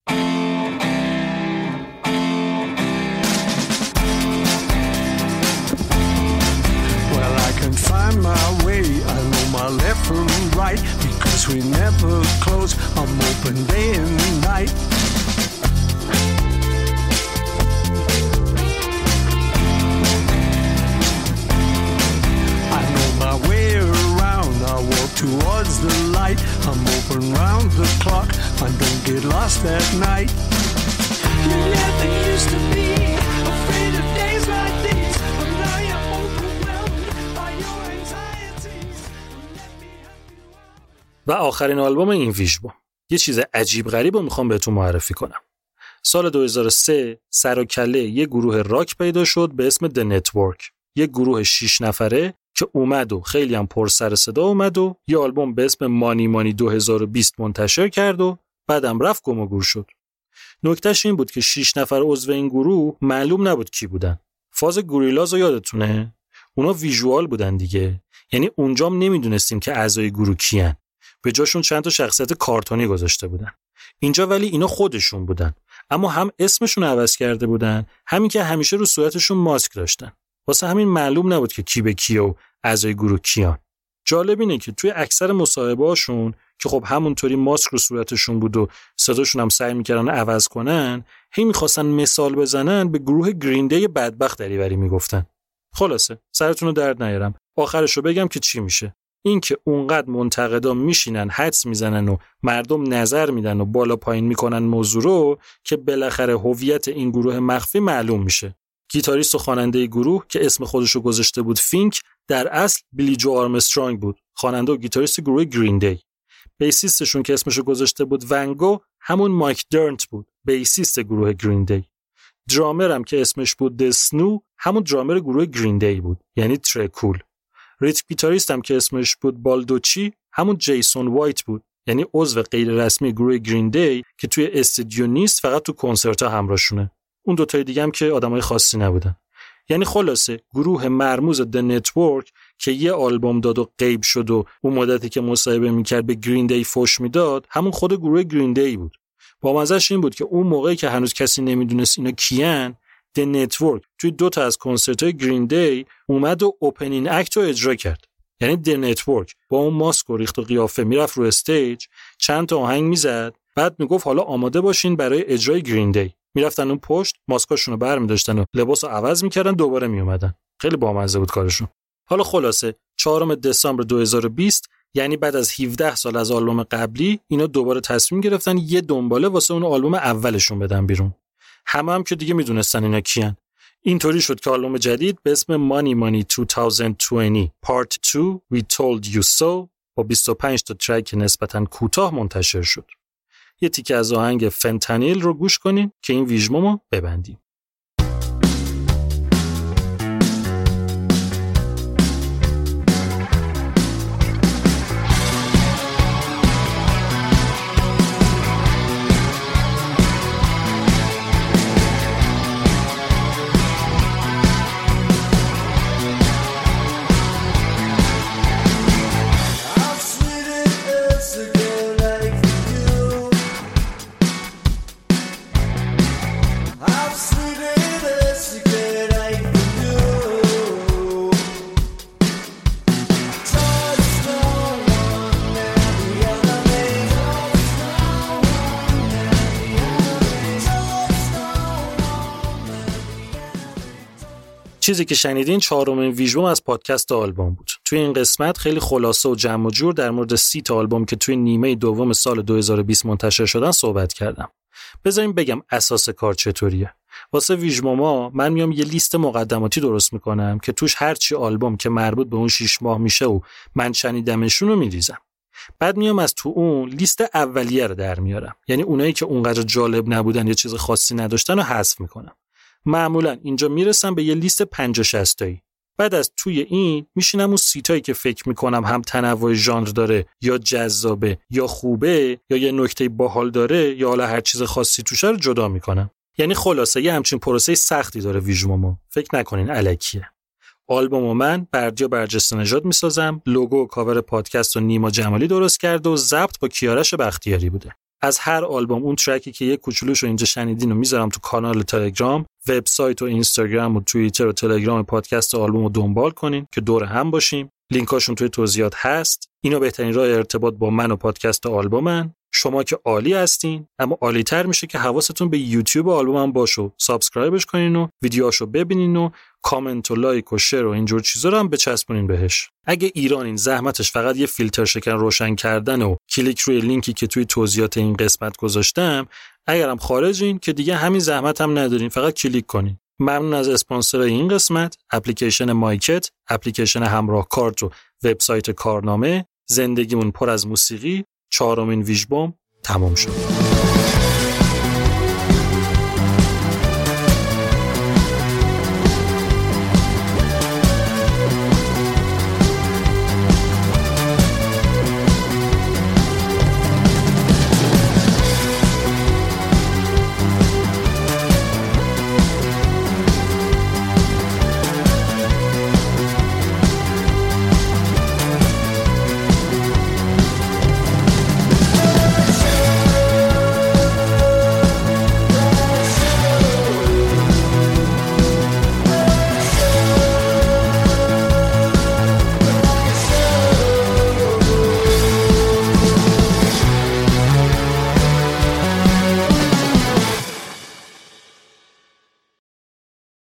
Speaker 16: Find my way, I know my left from right, because we never close, I'm open day and night. I know my way around, I walk towards the light, I'm open round the clock, I don't get lost at night. You never used to be afraid of days like these, but now you're overwhelmed by your anxieties.
Speaker 7: و آخرین آلبوم این ویژبوم. یه چیز عجیب غریب رو میخوام بهتون معرفی کنم. سال 2003 سر و کله یه گروه راک پیدا شد به اسم The Network. یه گروه 6 نفره که اومد و خیلی هم پر سر صدا اومد و یه آلبوم به اسم مانی مانی 2020 منتشر کرد و بعدم رفت گم و گور شد. نکتهش این بود که 6 نفر عضو این گروه معلوم نبود کی بودن. فاز گوریلاز رو یادتونه؟ اونا ویژوال بودن دیگه. یعنی اونجام نمیدونستیم که اعضای گروه کیان. به جاشون چند تا شخصیت کارتونی گذاشته بودن. اینجا ولی اینا خودشون بودن. اما هم اسمشون عوض کرده بودن، همین که همیشه رو صورتشون ماسک داشتن. واسه همین معلوم نبود که کی به کیه و اعضای گروه کیان. جالب اینه که توی اکثر مصاحبه‌هاشون که خب همونطوری ماسک رو صورتشون بود و صداشون هم سعی می‌کردن عوض کنن، هی می‌خواستن مثال بزنن به گروه گرین دی بدبخت دریوری میگفتن. خلاصه سرتون رو درد نیارم، آخرشو بگم که چی میشه. این که اونقدر منتقدا میشینن حدس میزنن و مردم نظر میدن و بالا پایین میکنن موضوع رو که بالاخره هویت این گروه مخفی معلوم میشه. گیتاریست و خواننده گروه که اسم خودشو گذاشته بود فینک، در اصل بیلی جو آرمسترانگ بود، خواننده و گیتاریست گروه گرین دی. بیسیستشون که اسمشو گذاشته بود ونگو، همون مایک درنت بود، بیسیست گروه گرین دی. درامرم که اسمش بود دسنو، همون درامر گروه گرین دی بود، یعنی ترکول. ریتم گیتاریست هم که اسمش بود بالدوچی، همون جیسون وایت بود، یعنی عضو غیر رسمی گروه گرین دی که توی استودیو نیست، فقط تو کنسرت‌ها همراهشونه. اون دو تای دیگه هم که آدمای خاصی نبودن. یعنی خلاصه گروه مرموز The Network که یه آلبوم داد و غیب شد و اون مدتی که مصاحبه میکرد به گرین دی فوش میداد، همون خود گروه گرین دی بود. با مزهش این بود که اون موقعی که هنوز کسی نمیدونست اینا کیان، The Network توی 2 تا از کنسرت‌های گرین دی اومد و اوپنینگ اکت رو اجرا کرد. یعنی The Network با اون ماسک و ریخت و قیافه میرفت رو استیج، چند تا آهنگ میزد، بعد میگفت حالا آماده باشین برای اجرای گرین دی. میرفتن اون پشت، ماسکاشونو برمی‌داشتن و لباسو عوض میکردن، دوباره میومدن. خیلی بامزه بود کارشون. حالا خلاصه 4 دسامبر 2020، یعنی بعد از 17 سال از آلبوم قبلی، اینا دوباره تصمیم گرفتن یه دنباله واسه اون آلبوم اولشون بدن بیرون. هم که دیگه میدونستن اینا کیان. اینطوری شد که آلبوم جدید به اسم Money Money 2020 Part 2 We Told You So با 25 تا ترک نسبتاً کوتاه منتشر شد. یه تیکه از آهنگ فنتانیل رو گوش کنین که این ویژمومو ببندیم. چیزی که شنیدین 4مین ویژبوم از پادکست آلبوم بود. توی این قسمت خیلی خلاصه و جمع و جور در مورد 30 تا آلبوم که توی نیمه دوم سال 2020 منتشر شدن صحبت کردم. بذاریم بگم اساس کار چطوریه. واسه ویژبوما من میام یه لیست مقدماتی درست میکنم که توش هر چی آلبوم که مربوط به اون 6 ماه میشه و من شنیدمشون رو میریزم. بعد میام از تو اون لیست اولیه رو در میارم. یعنی اونایی که اونقدر جالب نبودن یا چیز خاصی نداشتن رو حذف میکنم. معمولا اینجا میرسم به یه لیست 50-60 تایی. بعد از توی این میشینم اون سیتایی که فکر میکنم هم تنوع ژانر داره یا جذابه یا خوبه یا یه نکته باحال داره یا حالا هر چیز خاصی توشه رو جدا میکنم. یعنی خلاصه یه همچین پروسه سختی داره ویژبومو. فکر نکنین الکیه. آلبومو من بردیا برجسته نژاد میسازم. لوگو و کاور پادکست و نیما جمالی درست کرده و ضبط با کیارش بختیاری بوده. از هر آلبوم اون ترکی که یک کوچولوشو اینجا شنیدین رو میذارم تو کانال تلگرام، وبسایت و اینستاگرام و توییتر و تلگرام پادکست آلبومو دنبال کنین که دور هم باشیم. لینکاشون توی توضیحات هست. اینا بهترین راه ارتباط با من و پادکست آلبومن. شما که عالی هستین، اما عالی‌تر میشه که حواستون به یوتیوب آلبومم باشه. سابسکرایبش کنین و ویدیوهاشو ببینین و کامنت و لایک و شیر و اینجور چیزا رو هم بچسبونین بهش. اگه ایرانین زحمتش فقط یه فیلتر شکن روشن کردن و کلیک روی لینکی که توی توضیحات این قسمت گذاشتم، اگرم خارجین که دیگه همین زحمت هم ندارین، فقط کلیک کنین. ممنون از اسپانسر این قسمت، اپلیکیشن مایکت، اپلیکیشن همراه کارت و وبسایت کارنامه. زندگیمون پر از موسیقی. 4مین ویژبوم تمام شد.